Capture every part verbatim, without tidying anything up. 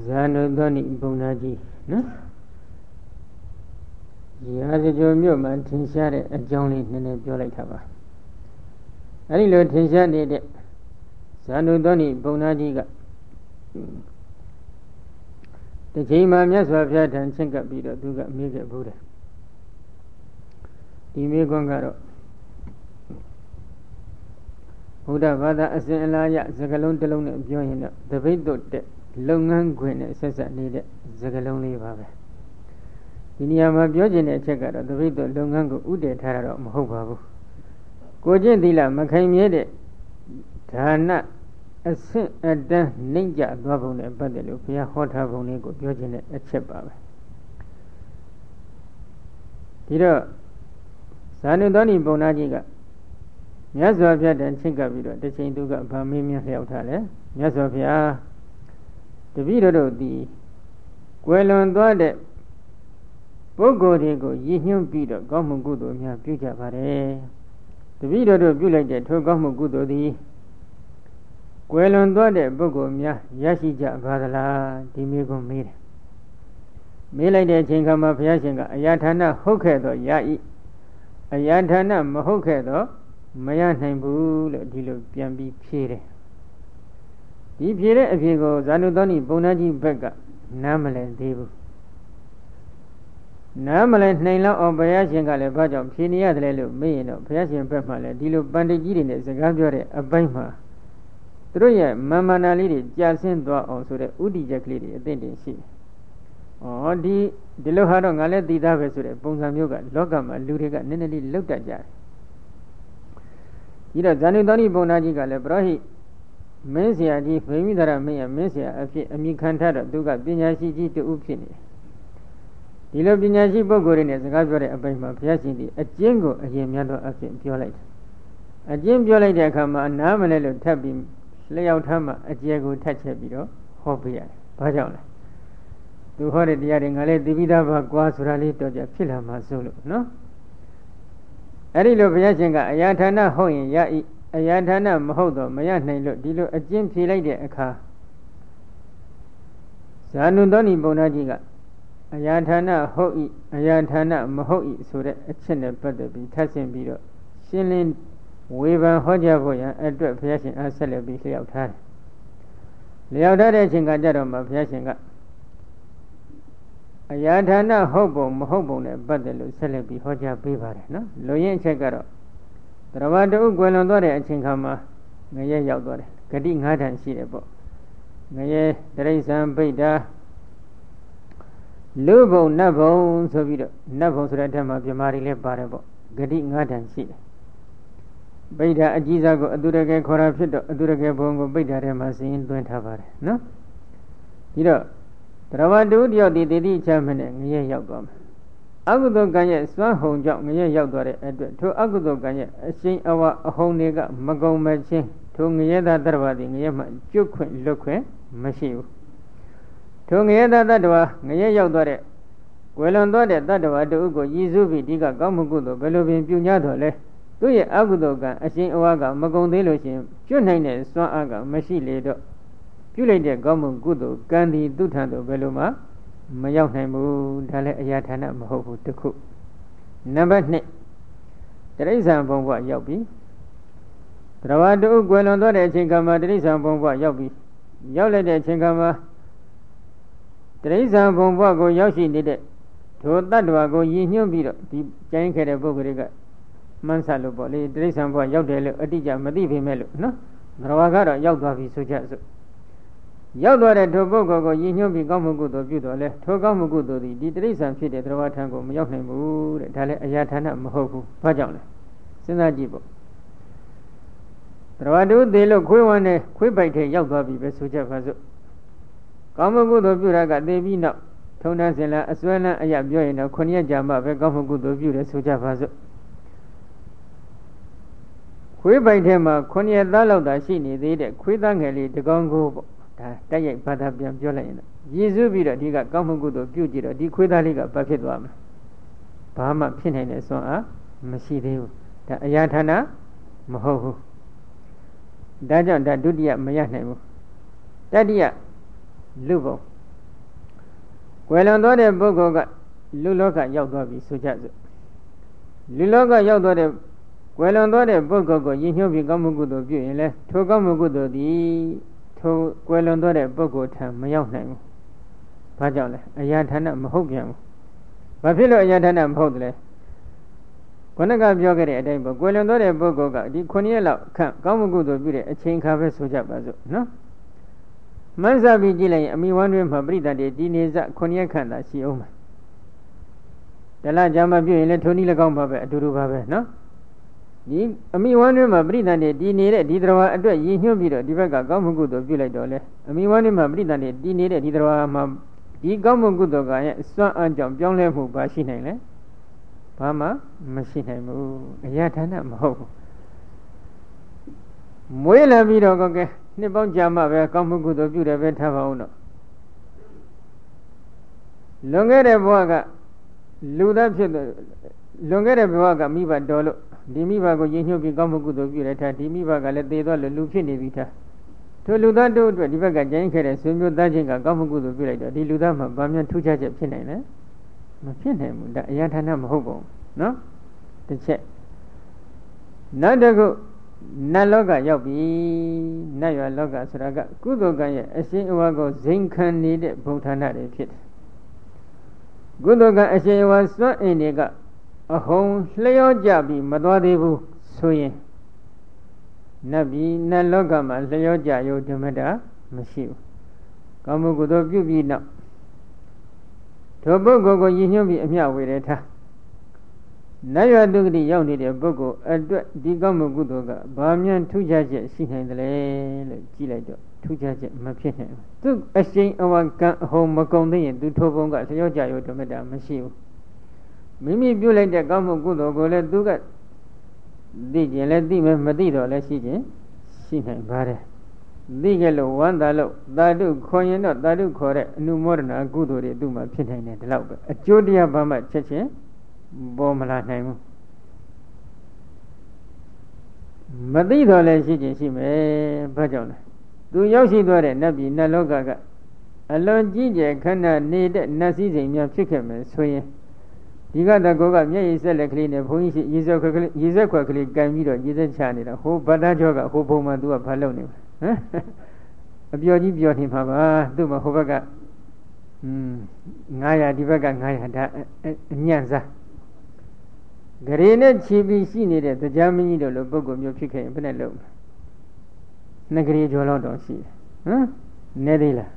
ဇာနုသောနိဘုံနာကြီးနော်ရာဇဂိုမြို့မှာထင်ရှားတဲ့အကြောင်းလေးနည်းနည်းပြောလိုက်တာပါအဲ့ဒီလိုထင်ရှားနေတဲ့ဇာနုသောနိဘုံနာကြီးကတစ်ချိန်မှာမြတ်စွာဘုရားထံချင့်ကပ်ပြီးတော့သူကမေးခဲ့ဘူးတယ်ဒီမေးခွန်းကတော့ဘုရားဘာသာအစဉ်အလာရစကလုံးတစ်လုံးနဲ့ပြောရင်တော့တပိတ်တုတ်တဲ့လုပ်ငန်းခွင်နဲ့ဆက်ဆက်နေတဲ့စကလုံးလေးပါပဲဒီနေရာမှာပြောချင်တဲ့အချက်ကတော့တပိတ်တုတ်လုပ်ငန်းကိုဥတည်ထားတာတော့မဟုတ်ပါဘူးကိုကျင့်သီလမခိုင်မြဲတဲ့ဒါနအဆင့်အတန်းနှိမ့်ကြသွားပုံနဲ့ပတ်သက်လို့ဘုရားဟောထားပုံလေးကိုပြောချင်တဲ့အချက်ပါပဲဒီတော့ဇာနုသောနိဘုံနာကြီးကမြတ်စွာဘုရားတန်ချင့်ကပ်ပြီးတော့တစ်ချိန်သူကဗာမေးမြန်းလျှောက်ထားတယ်မြတ်စွာဘုရားတပည့်တော်တို့သည်ကွယ်လွန်သွားတဲ့ပုဂ္ဂိုလ်တွေကိုရည်ညွှန်းပြီးတော့ကောင်းမှုကုသိုလ်များပြုကြပါတယ်တပည့်တော်တို့ပြုလိုက်တဲ့ထိုကောင်းမှုကုသိုလ်သည်ကွယ်လွန်သွားတဲ့ပုဂ္ဂိုလ်များရရှိကြပါသလားဒီမေးခွန်းမေးတယ်မေးလိုက်တဲ့အချိန်ခါမှာဘုရားရှင်ကအရာဌာနဟုတ်ခဲ့တော့ရ၏အရာဌာနမဟုတ်ခဲ့တော့မရနိုင်ဘူးလို့ဒီလိုပြန်ပြီးဖြေတယ်ဒီဖြေတဲ့အဖြေကိုဇာနုသောနိဘုံနာကြီးဘက်ကနားမလည်သေးဘူးနားမလည်နိုင်လောက်အောင်ဘုရားရှင်ကလည်းဘာကြောင့်ဖြေနေရတယ်လဲလို့မေးရင်တော့ဘုရားရှင်ဘက်မှလည်းဒီလိုပန္တိကြီးတွေနဲ့စကားပြောတဲ့အပိုင်းမှာသူတို့ရဲ့မာမနာလေးတွေကြာဆင်းသွားအောင်ဆိုတဲ့ဥဒိချက်ကလေးတွေအသင့်တင်ရှိတယ်။ဩဒီဒီလိုဟာတော့ငါလည်းသိသားပဲဆိုတဲ့ပုံစံမျိုးကလောကမှာလူတွေကနည်းနည်းလေးလောက်တတ်ကြတယ်။ဒီတော့ဇာနုသောနိဘုံနာကြီးကလည်းပရောဟိမင်းဆရာကြီးဗိမိသရမင်းရဲ့မင်းဆရာအဖြစ်အမိခံထားတော့သူကပညာရှိကြီးတူဖြစ်နေတယ်။ဒီလိုပညာရှိပုဂ္ဂိုလ်တွေနဲ့စကားပြောတဲ့အပိုင်းမှာဘုရားရှင်ဒီအကျဉ်းကိုအရင်မြတ်သောအဖြစ်ပြောလိုက်တယ်။အကျဉ်းပြောလိုက်တဲ့အခါမှာနားမလဲလို့ထပ်ပြီးလျှောက်ထားမှအကျယ်ကိုထပ်ချက်ပြီးတော့ဟောပေးရတယ်။ဘာကြောင့်လဲ။သူဟောတဲ့တရားတွေငါလည်းသိပြီးသားပါကွာဆိုတာလေးတော့ကြဖြစ်လာမှစိုးလို့နော်။အဲ့ဒီလိုဘုရားရှင်ကအရာဌာနဟုတ်ရင်ရ၏အရာဌာနမဟုတ်တော့မရနိုင်လို့ဒီလိုအကျဉ်းဖြေလိုက်တဲ့အခါဇာနုသောနိဘုံနာကြီးကအရာဌာနဟုတ်၏အရာဌာနမဟုတ်၏ဆိုတဲ့အချက်နဲ့ပတ်သက်ပြီးထပ်ဆင့်ပြီးတော့ရှင်းလင်းဝေဖန်ဟောကြားဖို့ရန်အတွက်ဘုရားရှင်အားဆက်လက်ပြီးလျှောက်ထားတယ်။လျှောက်ထားတဲ့အချိန်ကကြတော့မှဘုရားရှင်ကအရာဌာနဟုတ်ပုံမဟုတ်ပုံနဲ့ပတ်သက်လို့ဆက်လက်ပြီးဟောကြားပေးပါတယ်နော်။လူရင်းအချက်ကတော့တရဝတ္တုကွယ်လွန်သွားတဲ့အချိန်ခါမှာငရဲရောက်သွားတယ်။ဂတိငါးဌာန်ရှိတယ်ပေါ့။ငရဲတရိစ္ဆာန်ပိဋ္ဌာလူဘုံနတ်ဘုံဆိုပြီးတော့နတ်ဘုံဆိုတဲ့အထက်မှာပြမာတွေလည်းပါတယ်ပေါ့။ဂတိငါးဌာန်ရှိတယ်။ပိဋ္ဌာအကြီးစားကိုအတုရကေခေါ်တာဖြစ်တော့အတုရကေဘုံကိုပိဋ္ဌာထဲမှာစရင်သွင်းထားပါတယ်နော်။ဒီတော့တရဝတ္တုတယောက်ဒီတတိချမ်းမနဲ့ငရဲရောက်သွားမယ်အကုသိုလ်ကံရဲ့စွမ်းဟုန်ကြောင့်ငရဲရောက်သွားတဲ့အတွက်ထိုအကုသိုလ်ကံရဲ့အရှိန်အဝအဟုန်တွေကမကုံမချင်းထိုငရဲသားတတ္တဝါဒီငရဲမှကျွတ်ခွင့်လွတ်ခွင့်မရှိဘူးထိုငရဲသားတတ္တဝါငရဲရောက်သွားတဲ့ကွယ်လွန်သွားတဲ့တတ္တဝါတို့ကိုရည်စူးပြီးဒီကကောင်းမှုကုသိုလ်ဘယ်လိုပင်ပြုညာတော်လဲသူ့ရဲ့အကုသိုလ်ကံအရှိန်အဝကမကုံသေးလို့ရှိရင်ကျွတ်နိုင်တဲ့စွမ်းအားကမရှိလေတော့ပြုလိုက်တဲ့ကောင်းမှုကုသိုလ်ကံဒီသူထံသို့ဘယ်လိုမှမရောက်နိုင်ဘူးဒါလည်းအရာဌာနမဟုတ်ဘူးတစ်ခုနံပါတ်နှစ်တိရစ္ဆာန်ဘုံဘဝရောက်ပြီတရဝတ္တုကွယ်လွန်သွားတဲ့အချိန်ကမှတိရစ္ဆာန်ဘုံဘဝရောက်ပြီရောက်လိုက်တဲ့အချိန်ကမှတိရစ္ဆာန်ဘုံဘဝကိုရောက်ရှိနေတဲ့ထိုတတ္တဝါကိုရည်ညွှန်းပြီးတော့ဒီကျိုင်းခဲ့တဲ့ပုဂ္ဂိုလ်တွေကမှန်းဆလို့ပေါ့လေတိရစ္ဆာန်ဘဝရောက်တယ်လို့အတိအကျမသိပေမဲ့လို့နော်တရဝါကတော့ရောက်သွားပြီဆိုကြစို့ရောက်သွားတဲ့ထိုပုဂ္ဂိုလ်ကိုရည်ညွှန်းပြီးကောင်းမှုကုသိုလ်ပြုတော်လဲထိုကောင်းမှုကုသိုလ်သည်ဒီတိရစ္ဆာန်ဖြစ်တဲ့သရဝထံကိုမရောက်နိုင်ဘူးတဲ့ဒါလည်းအရာဌာနမဟုတ်ဘူးဘာကြောင့်လဲစဉ်းစားကြည့်ပေါ့သရဝတုသေးလို့ခွေးဝမ်းနဲ့ခွေးပိုက်ထဲရောက်သွားပြီပဲဆိုကြပါစို့ကောင်းမှုကုသိုလ်ပြုတာကသေပြီးနောက်ထုံတန်းစင်လာအစွဲလန်းအရာပြောရင်တော့ခုနှစ်ရက်ကြာမှပဲကောင်းမှုကုသိုလ်ပြုတယ်ဆိုကြပါစို့ခွေးပိုက်ထဲမှာခုနှစ်ရက်သားလောက်သာရှိနေသေးတဲ့ခွေးသားငယ်လေးတကောင်ကိုပေါ့ဒါတိုက်ရိုက်ဘာသာပြန်ပြောလိုက်ရင်တော့ရည်စူးပြီးတော့ဒီကကောင်းမှုကုသိုလ်ပြုကြည့်တော့ဒီခွေးသားလေးကဘာဖြစ်သွားမလဲဘာမှဖြစ်နိုင်တဲ့စွမ်းအားမရှိသေးဘူးဒါအရာဌာနမဟုတ်ဘူးဒါကြောင့်ဒါဒုတိယမရနိုင်ဘူးတတိယလူဘုံကွယ်လွန်သွားတဲ့ပုဂ္ဂိုလ်ကလူလောကရောက်သွားပြီဆိုကြစို့လူလောကရောက်သွားတဲ့ကွယ်လွန်သွားတဲ့ပုဂ္ဂိုလ်ကိုယဉ်ညွှန်းပြီးကောင်းမှုကုသိုလ်ပြုရင်လေထိုကောင်းမှုကုသိုလ်သည်ထိုကွယ်လွန်သွားတဲ့ပုဂ္ဂိုလ်ထံမရောက်နိုင်ဘူး။ဘာကြောင့်လဲအရာဌာနမဟုတ်ပြန်ဘူး။ဘာဖြစ်လို့အရာဌာနမဟုတ်တယ်လဲခုနကပြောခဲ့တဲ့အတိုင်းပေါ့ကွယ်လွန်သွားတဲ့ပုဂ္ဂိုလ်ကဒီခုနှစ်ရက်လောက်ခန့်ကောင်းမှုကုသိုလ်ပြုတဲ့အချိန်ခါပဲဆိုကြပါစို့နော်။မှန်းစားပြီးကြည့်လိုက်ရင်အမိဝမ်းတွင်မှာပြိတ္တတေဒီနေစခုနှစ်ရက်ခန့်သာရှိအောင်မယ်။တလကြာမှပြုရင်လည်းထိုနည်း၎င်းပါပဲအတူတူပါပဲနော်။ဒီအမိဝမ်းတွင်မှာပြိတ္တတေဒီနေတဲ့ဒီတော်အတွက်ရည်ညွှန်းပြီးတော့ဒီဘက်ကကောင်းမှုကုသိုလ်ပြုလိုက်တော့လေအမိဝမ်းတွင်မှာပြိတ္တတေဒီနေတဲ့ဒီတော်မှာဒီကောင်းမှုကုသိုလ်ကရဲ့အစွမ်းအကြောင်းပြောင်းလဲမှုပါရှိနိုင်လေဘာမှမရှိနိုင်ဘူးအရာဌာနမဟုတ်ဘူးမွေးလာပြီးတော့ကဲနှစ်ပေါင်းကြာမှပဲကောင်းမှုကုသိုလ်ပြုတယ်ပဲထားပါဦးတော့လွန်ခဲ့တဲ့ဘဝကလူသားဖြစ်လွန်ခဲ့တဲ့ဘဝကမိဘတော်လို့ဒီမိဘကိုရည်ညွှန်းပြီးကောင်းမှုကုသိုလ်ပြုတယ်ထားဒီမိဘကလည်းသေသွားလို့လူဖြစ်နေပြီထားထိုလူသားတို့အတွက်ဒီဘက်ကကြိုင်းခဲ့တဲ့ဆွေမျိုးသားချင်းကကောင်းမှုကုသိုလ်ပြုလိုက်တော့ဒီလူသားမှာဘာမှထူးခြားချက်ဖြစ်နိုင်လဲမဖြစ်နိုင်ဘူးဒါအရာဌာနမဟုတ်ပါဘူးနော်တစ်ချက်နောက်တစ်ခုနတ်လောကရောက်ပြီနတ်ရွာလောကဆိုတာကကုသိုလ်ကံရဲ့အရှင်အဝါကိုဇိမ်ခံနေတဲ့ဘုံဌာနတွေဖြစ်တယ်ကုသိုလ်ကံအရှင်အဝါစွန့်အင်းတွေကအဟုန်လျော့ကြပြီးမသွားသေးဘူးဆိုရင်နတ်ပြည်နတ်လောကမှာလျော့ကြရုံဓမ္မတာမရှိဘူးကောင်းမှုကုသိုလ်ပြုပြီးနောက်ထိုပုဂ္ဂိုလ်ကိုရည်ညွှန်းပြီးအမျှဝေတယ်ထားနတ်ရွာတုဂတိရောက်နေတဲ့ပုဂ္ဂိုလ်အတွက်ဒီကောင်းမှုကုသိုလ်ကဘာမှထူးခြားချက်ရှိနိုင်တယ်လေလို့ကြည့်လိုက်တော့ထူးခြားချက်မဖြစ်နိုင်ဘူးသူအရှိန်အဝကံအဟုန်မကုန်သေးရင်သူထိုဘုံကလျော့ကြရုံဓမ္မတာမရှိဘူးမိမိပြုလိုက်တဲ့ကောင်းမှုကုသိုလ်ကိုလည်းသူကသိကျင်လည်းသိမယ်မသိတော့လည်းရှိကျင်ရှိနိုင်ပါတယ်သိကြလို့ဝမ်းသာလို့သာဓုခေါ်ရင်တော့သာဓုခေါ်တဲ့အနုမောဒနာကုသိုလ်တွေသူ့မှာဖြစ်နိုင်တယ်ဒီလောက်ပဲအကျိုးတရားဘာမှချက်ချင်းပေါ်မလာနိုင်ဘူးမသိတော့လည်းရှိကျင်ရှိမယ်ဘာကြောင့်လဲသူရောက်ရှိသွားတဲ့နတ်ပြည်နတ်လောကကအလွန်ကြီးကျယ်ခန္ဓာနေတဲ့နတ်စည်းစိမ်များဖြစ်ခဲ့မယ်ဆိုရင်ဒီကတကောကမျက်ရည်ဆက်လက်ကလေးနဲ့ဘုန်းကြီးရှိရေစက်ခွက်ကလေးရေစက်ခွက်ကလေးကန်ပြီးတော့ရေစက်ချနေတာဟိုဗတ္တကျောကဟိုဘုံမှာသူကဘာလုပ်နေလဲဟမ်အပြော်ကြီးပြောနေမှာပါသူ့မှာဟိုဘက်ကอืมငါးရာဒီဘက်ကငါးရာဒါအညံ့စားဂရေနဲ့ခြေပြီးရှိနေတဲ့တရားမင်းကြီးတို့လိုပုဂ္ဂိုလ်မျိုးဖြစ်ခဲ့ရင်ဘယ်နဲ့လုပ်မလဲနှစ်ဂရေကျော်လောက်တော့ရှိတယ်ဟမ်နေသေးလား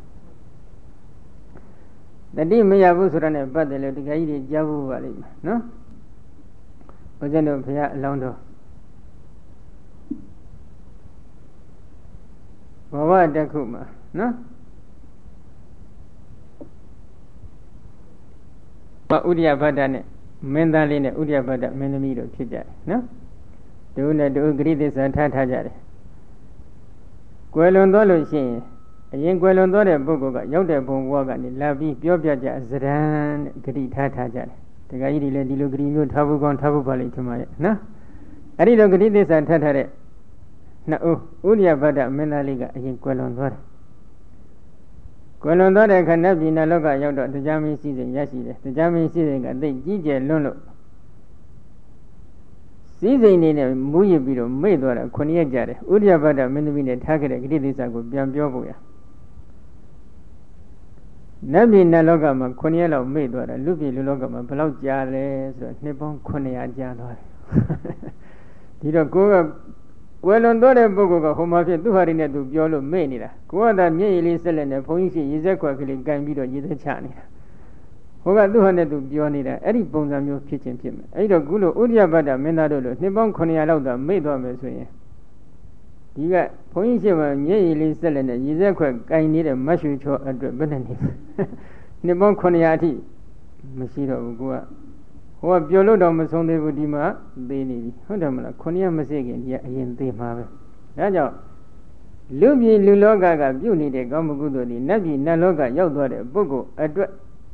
တတိမရဘူးဆိုတာနဲ့ပတ်တယ်လို့တရားကြီးတွေကြားဖို့ပါလိမ့်မယ်နော်ဘုရားတို့ဘုရားအလောင်းတော်ဘဝတစ်ခုမှာနော်ဥဒိယဘဒ္ဒနဲ့မင်းသားလေးနဲ့ဥဒိယဘဒ္ဒမင်းသမီးတို့ဖြစ်ကြတယ်နော်သူနဲ့သူဂရိသစ္စာထားထားကြတယ်ကွယ်လွန်သွားလို့ရှိရင်အရင်ကွယ်လွန်သွားတဲ့ပုဂ္ဂိုလ်ကရောက်တဲ့ဘုံဘဝကနေလာပြီးပြောပြကြဇရံတဲ့ဂရိထားထားကြတယ်တခါကြီးတွေလည်းဒီလိုဂရိမျိုးထားဖို့ကောင်းထားဖို့ပါလိမ့်ထင်ပါရဲ့နော်အဲ့ဒီလိုဂရိသစ္စာထားထားတဲ့နှစ်ဦးဥဒိယဘဒ္ဒမင်းသားလေးကအရင်ကွယ်လွန်သွားတယ်ကွယ်လွန်သွားတဲ့ခန္ဓာပြည်နာလောကရောက်တော့တရားမင်းစည်းစိမ်ရရှိတယ်တရားမင်းစည်းစိမ်ကအသိကြီးကျယ်လွန်းလို့စည်းစိမ်နေနဲ့မူးရပြီးတော့မိတ်သွားတာခုနှစ်ရက်ကြာတယ်ဥဒိယဘဒ္ဒမင်းသမီးနဲ့ထားခဲ့တဲ့ဂရိသစ္စာကိုပြန်ပြောဖို့ရနတ်ပြည်နတ်လောကမှာခုနှစ်ရက်လောက်မိတ်သွားတာလူပြည်လူလောကမှာဘယ်လောက်ကြာလဲဆိုတော့နှစ်ပေါင်းခုနှစ်ရာကြာသွားတယ်ဒီတော့ကိုကကွယ်လွန်သွားတဲ့ပုဂ္ဂိုလ်ကဟိုမှာဖြစ်သူဟာရီနဲ့သူပြောလို့မေ့နေတာကိုကသာမျက်ရည်လေးဆက်လက်နဲ့ဘုန်းကြီးရှိရေစက်ခွက်ကလေးကန်ပြီးတော့ရေစက်ချနေတာဟိုကသူဟာနဲ့သူပြောနေတာအဲ့ဒီပုံစံမျိုးဖြစ်ချင်းဖြစ်မယ်အဲ့တော့ခုလိုဥဒိယဘဒ္ဒမင်းသားတို့လိုနှစ်ပေါင်းခုနှစ်ရာလောက်သာမေ့သွားမယ်ဆိုရင်ဒီကဘုန်းကြီးရှိမှမျက်ရည်လေးဆက်လက်နဲ့ရေစက်ခွက်ကန်နေတဲ့မတ်ရွှေချောအတွက်ဘယ်နဲ့နေနှစ်ပေါင်းခုနှစ်ရာအထိမရှိတော့ဘူးကိုကဟိုကပြောလို့တော့မဆုံးသေးဘူးဒီမှာသေးနေပြီဟုတ်တယ်မလားခုနှစ်ရက်မစိခင်ဒီကအရင်သေးမှာပဲဒါကြောင့်လူပြည်လူလောကကပြုနေတဲ့ကောင်းမှုကုသိုလ်ဒီနတ်ပြည်နတ်လောကရောက်သွားတဲ့ပုဂ္ဂိုလ်အတွက်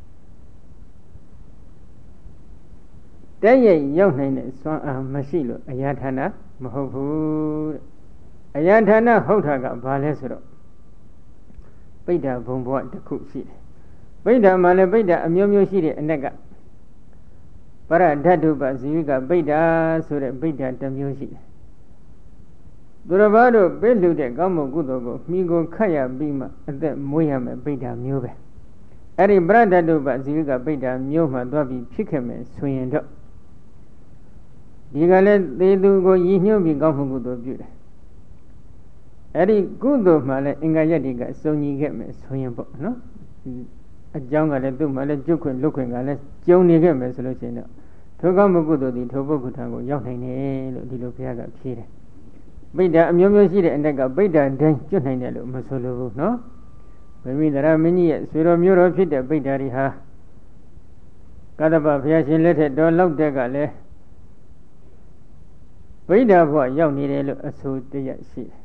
တည့်ရဲ့ရောက်နိုင်တဲ့စွမ်းအားမရှိလို့အရာဌာနမဟုတ်ဘူးတဲ့အရာဌာနဟုတ်တာကဘာလဲဆိုတော့ပိဋကဘုံဘဝတစ်ခုရှိတယ်ဗိဒ္ဓမှာလည်းဗိဒ္ဓအမျိုးမျိုးရှိတဲ့အ낵ကပရဓတ္တုပဇီဝိကဗိဒ္ဓဆိုတဲ့ဗိဒ္ဓတစ်မျိုးရှိတယ်သူတော်ဘာတို့ပေးလှူတဲ့ကောင်းမှုကုသိုလ်ကိုမိကိုခတ်ရပြီးမှအသက်မွေးရမယ်ဗိဒ္ဓမျိုးပဲအဲ့ဒီပရဓတ္တုပဇီဝိကဗိဒ္ဓမျိုးမှသွားပြီးဖြစ်ခဲ့မယ်ဆိုရင်တော့ဒီကလည်းသေသူကိုရည်ညွှန်းပြီးကောင်းမှုကုသိုလ်ပြုတယ်အဲ့ဒီကုသိုလ်မှလည်းအင်္ဂါယတ္တိကစုံညီခဲ့မယ်ဆိုရင်ပေါ့နော်အကြောင်းကလည်းသူ့မှလည်းကျွတ်ခွင့်လွတ်ခွင့်ကလည်းကျုံနေခဲ့မယ်ဆိုလို့ရှိရင်တော့ထိုကောင်းမှုကုသိုလ်ဒီထိုပုဂ္ဂိုလ်ထံကိုရောက်နိုင်တယ်လို့ဒီလိုဘုရားကဖြေတယ်ဗိဒ္ဓအမျိုးမျိုးရှိတဲ့အ낵ကဗိဒ္ဓတိုင်းကျွတ်နိုင်တယ်လို့မဆိုလိုဘူးနော်ဗိမိသရမင်းကြီးရဲ့ဆွေတော်မျိုးတော်ဖြစ်တဲ့ဗိဒ္ဓတွေဟာကတ္တပဘုရားရှင်လက်ထက်တော်လောက်တဲ့ကလည်းဗိဒ္ဓဘဝရောက်နေတယ်လို့အဆိုတရရှိတယ်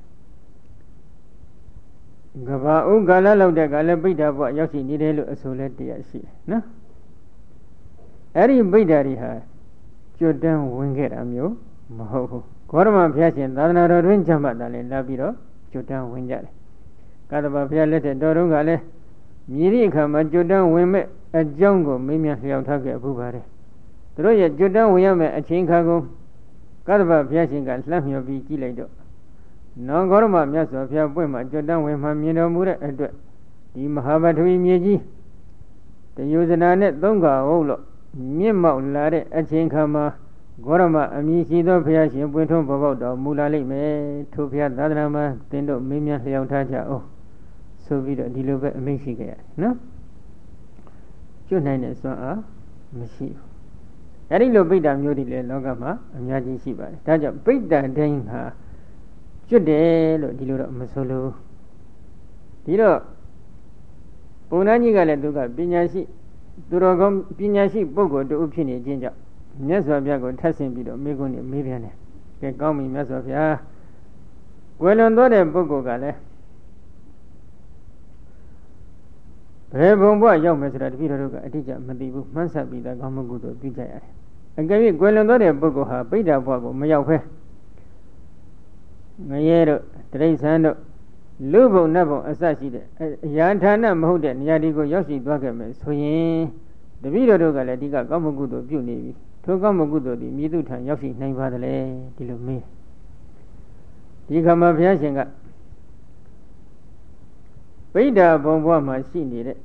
ကဘာဥကာလလောက်တဲ့ကလည်းဗိဒ္ဓဘဝရောက်ရှိနေတယ်လို့အဆိုလဲတရရှိတယ်နော်အဲ့ဒီဗိဒ္ဓတွေဟာကျွတ်တန်းဝင်ခဲ့တာမျိုးမဟုတ်ဘူးဂေါရမဘုရားရှင်သာသနာတော်တွင်ကျမ်းမှတ်တာလည်းလာပြီးတော့ကျွတ်တန်းဝင်ကြတယ်ကတ္တပဘုရားလက်ထက်တော်တုန်းကလည်းမြည်သည့်အခါမှာကျွတ်တန်းဝင်မဲ့အကြောင်းကိုမေးမြန်းလျှောက်ထားခဲ့ဘူးပါတယ်သူတို့ရဲ့ကျွတ်တန်းဝင်ရမယ့်အချိန်ခါကိုကတ္တပဘုရားရှင်ကလှမ်းမြော်ပြီးကြည့်လိုက်တော့နောင်ဂေါရမမြတ်စွာဘုရားပွင့်မှာကျွတ်တန်းဝင်မှမြင်တော်မူတဲ့အတွက်ဒီမဟာပထဝီမြေကြီးတယောဇနာနဲ့သုံးခါဟုတ်လို့မြင့်မောက်လာတဲ့အချိန်ခါမှာဂေါရမအမည်ရှိသောဘုရားရှင်ပွင့်ထွန်းပေါ်ပေါက်တော်မူလာလိမ့်မယ်ထိုဘုရားသာသနာမှာသင်တို့မေးမြန်းလျှောက်ထားကြအောင်ဆိုပြီးတော့ဒီလိုပဲအမိန့်ရှိခဲ့ရတယ်နော်ကျွတ်နိုင်တဲ့စွမ်းအားမရှိဘူးအဲ့ဒီလိုပိဋကမျိုးတွေလည်းလောကမှာအများကြီးရှိပါတယ်ဒါကြောင့်ပိဋကတိုင်းဟာကျွတ်တယ်လို့ဒီလိုတော့မဆိုလို့ဒီတော့ပုံနာကြီးကလည်းသူကပညာရှိသူတော်ကောင်းပညာရှိပုဂ္ဂိုလ်တူဖြစ်နေခြင်းကြောင့်မြတ်စွာဘုရားကိုထပ်ဆင့်ပြီးတော့မေးခွန်းနဲ့မေးပြန်တယ်ကဲကောင်းပြီမြတ်စွာဘုရားကွယ်လွန်သွားတဲ့ပုဂ္ဂိုလ်ကလည်းဘယ်ဘုံဘဝရောက်မယ်ဆိုတာတပည့်တော်တို့ကအတိအကျမသိဘူးမှန်းဆပြီးသားကောင်းမှုကုသိုလ်ပြုကြရတယ်အကယ်၍ကွယ်လွန်သွားတဲ့ပုဂ္ဂိုလ်ဟာပိဋကဘဝကိုမရောက်ဖဲငရဲတို့တိရစ္ဆာန်တို့လူဘုံနတ်ဘုံအစရှိတဲ့အရာဌာနမဟုတ်တဲ့နေရာဒီကိုရောက်ရှိသွားခဲ့မယ်ဆိုရင်တပည့်တော်တို့ကလည်းဒီကကောင်းမှုကုသိုလ်ပြုနေပြီထိုကောင်းမှုကုသိုလ်ဒီမြေသူထံရောက်ရှိနိုင်ပါသလဲဒီလိုမေးဒီခါမှာဘုရားရှင်ကဗိဒ္ဓဘုံဘဝမှာရှိနေတဲ့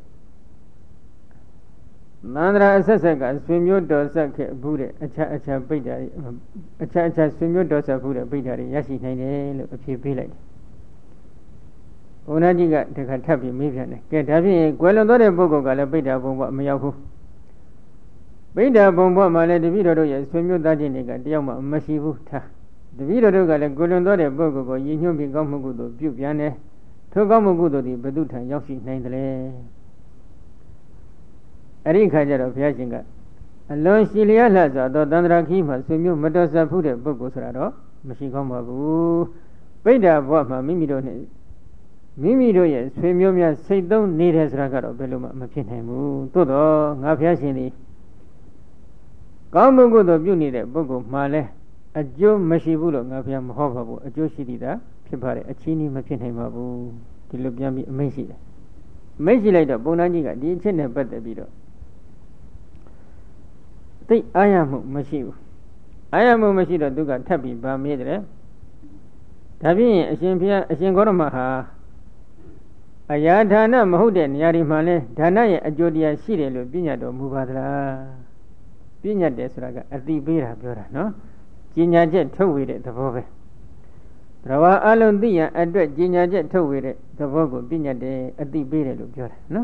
သန္တရာအဆက်ဆက်ကဆွေမျိုးတော်ဆက်ခဲ့ဘူးတဲ့အခြားအခြားဗိဒ္ဓတွေအခြားအခြားဆွေမျိုးတော်ဆက်ဘူးတဲ့ဗိဒ္ဓတွေရရှိနိုင်တယ်လို့အဖြေပေးလိုက်တယ်ဘုန်းကြီးကတခါထပ်ပြီးမေးပြန်တယ်ကဲဒါဖြင့်ကွယ်လွန်သွားတဲ့ပုဂ္ဂိုလ်ကလည်းဗိဒ္ဓဘုံဘဝမရောက်ဘူးဗိဒ္ဓဘုံဘဝမှာလည်းတပည့်တော်တို့ရဲ့ဆွေမျိုးသားချင်းတွေကတယောက်မှမရှိဘူးထားတပည့်တော်တို့ကလည်းကွယ်လွန်သွားတဲ့ပုဂ္ဂိုလ်ကိုရည်ညွှန်းပြီးကောင်းမှုကုသိုလ်ပြုပြန်တယ်ထိုကောင်းမှုကုသိုလ်ဒီဘုသူထံရောက်ရှိနိုင်တယ်လေအဲ့ဒီခါကျတော့ဘုရားရှင်ကအလွန်ရှိလျက်လှစွာသောသန္တရာခီးမှာဆွေမျိုးမတော်ဆက်ဘူးတဲ့ပုဂ္ဂိုလ်ဆိုတာတော့မရှိကောင်းပါဘူးဗိဒ္ဓဘဝမှာမိမိတို့နဲ့မိမိတို့ရဲ့ဆွေမျိုးများစိတ်သုံးနေတယ်ဆိုတာကတော့ဘယ်လိုမှမဖြစ်နိုင်ဘူးသို့တော့ငါဘုရားရှင်ဒီကောင်းမှုကုသိုလ်ပြုနေတဲ့ပုဂ္ဂိုလ်မှလည်းအကျိုးမရှိဘူးလို့ငါဘုရားမဟောပါဘူးအကျိုးရှိသည်သာဖြစ်ပါတယ်အချင်းကြီးမဖြစ်နိုင်ပါဘူးဒီလိုပြန်ပြီးအမိန့်ရှိတယ်အမိန့်ရှိလိုက်တော့ပုံနာကြီးကဒီအချက်နဲ့ပတ်သက်ပြီးတော့သိအားရမှုမရှိဘူးအားရမှုမရှိတော့သူကထပ်ပြီးဗာမေးတယ်ဒါဖြင့်အရှင်ဘုရားအရှင်ဂေါရမဟာအရာဌာနမဟုတ်တဲ့နေရာဒီမှာလဲဌာနရဲ့အကျိုးတရားရှိတယ်လို့ပြညတ်တော်မူပါသလားပြညတ်တယ်ဆိုတာကအတိပေးတာပြောတာနော်ကြီးညာချက်ထုတ်ဝေတဲ့သဘောပဲတဘာအလုံးသိရန်အတွက်ကြီးညာချက်ထုတ်ဝေတဲ့သဘောကိုပြညတ်တယ်အတိပေးတယ်လို့ပြောတာနော်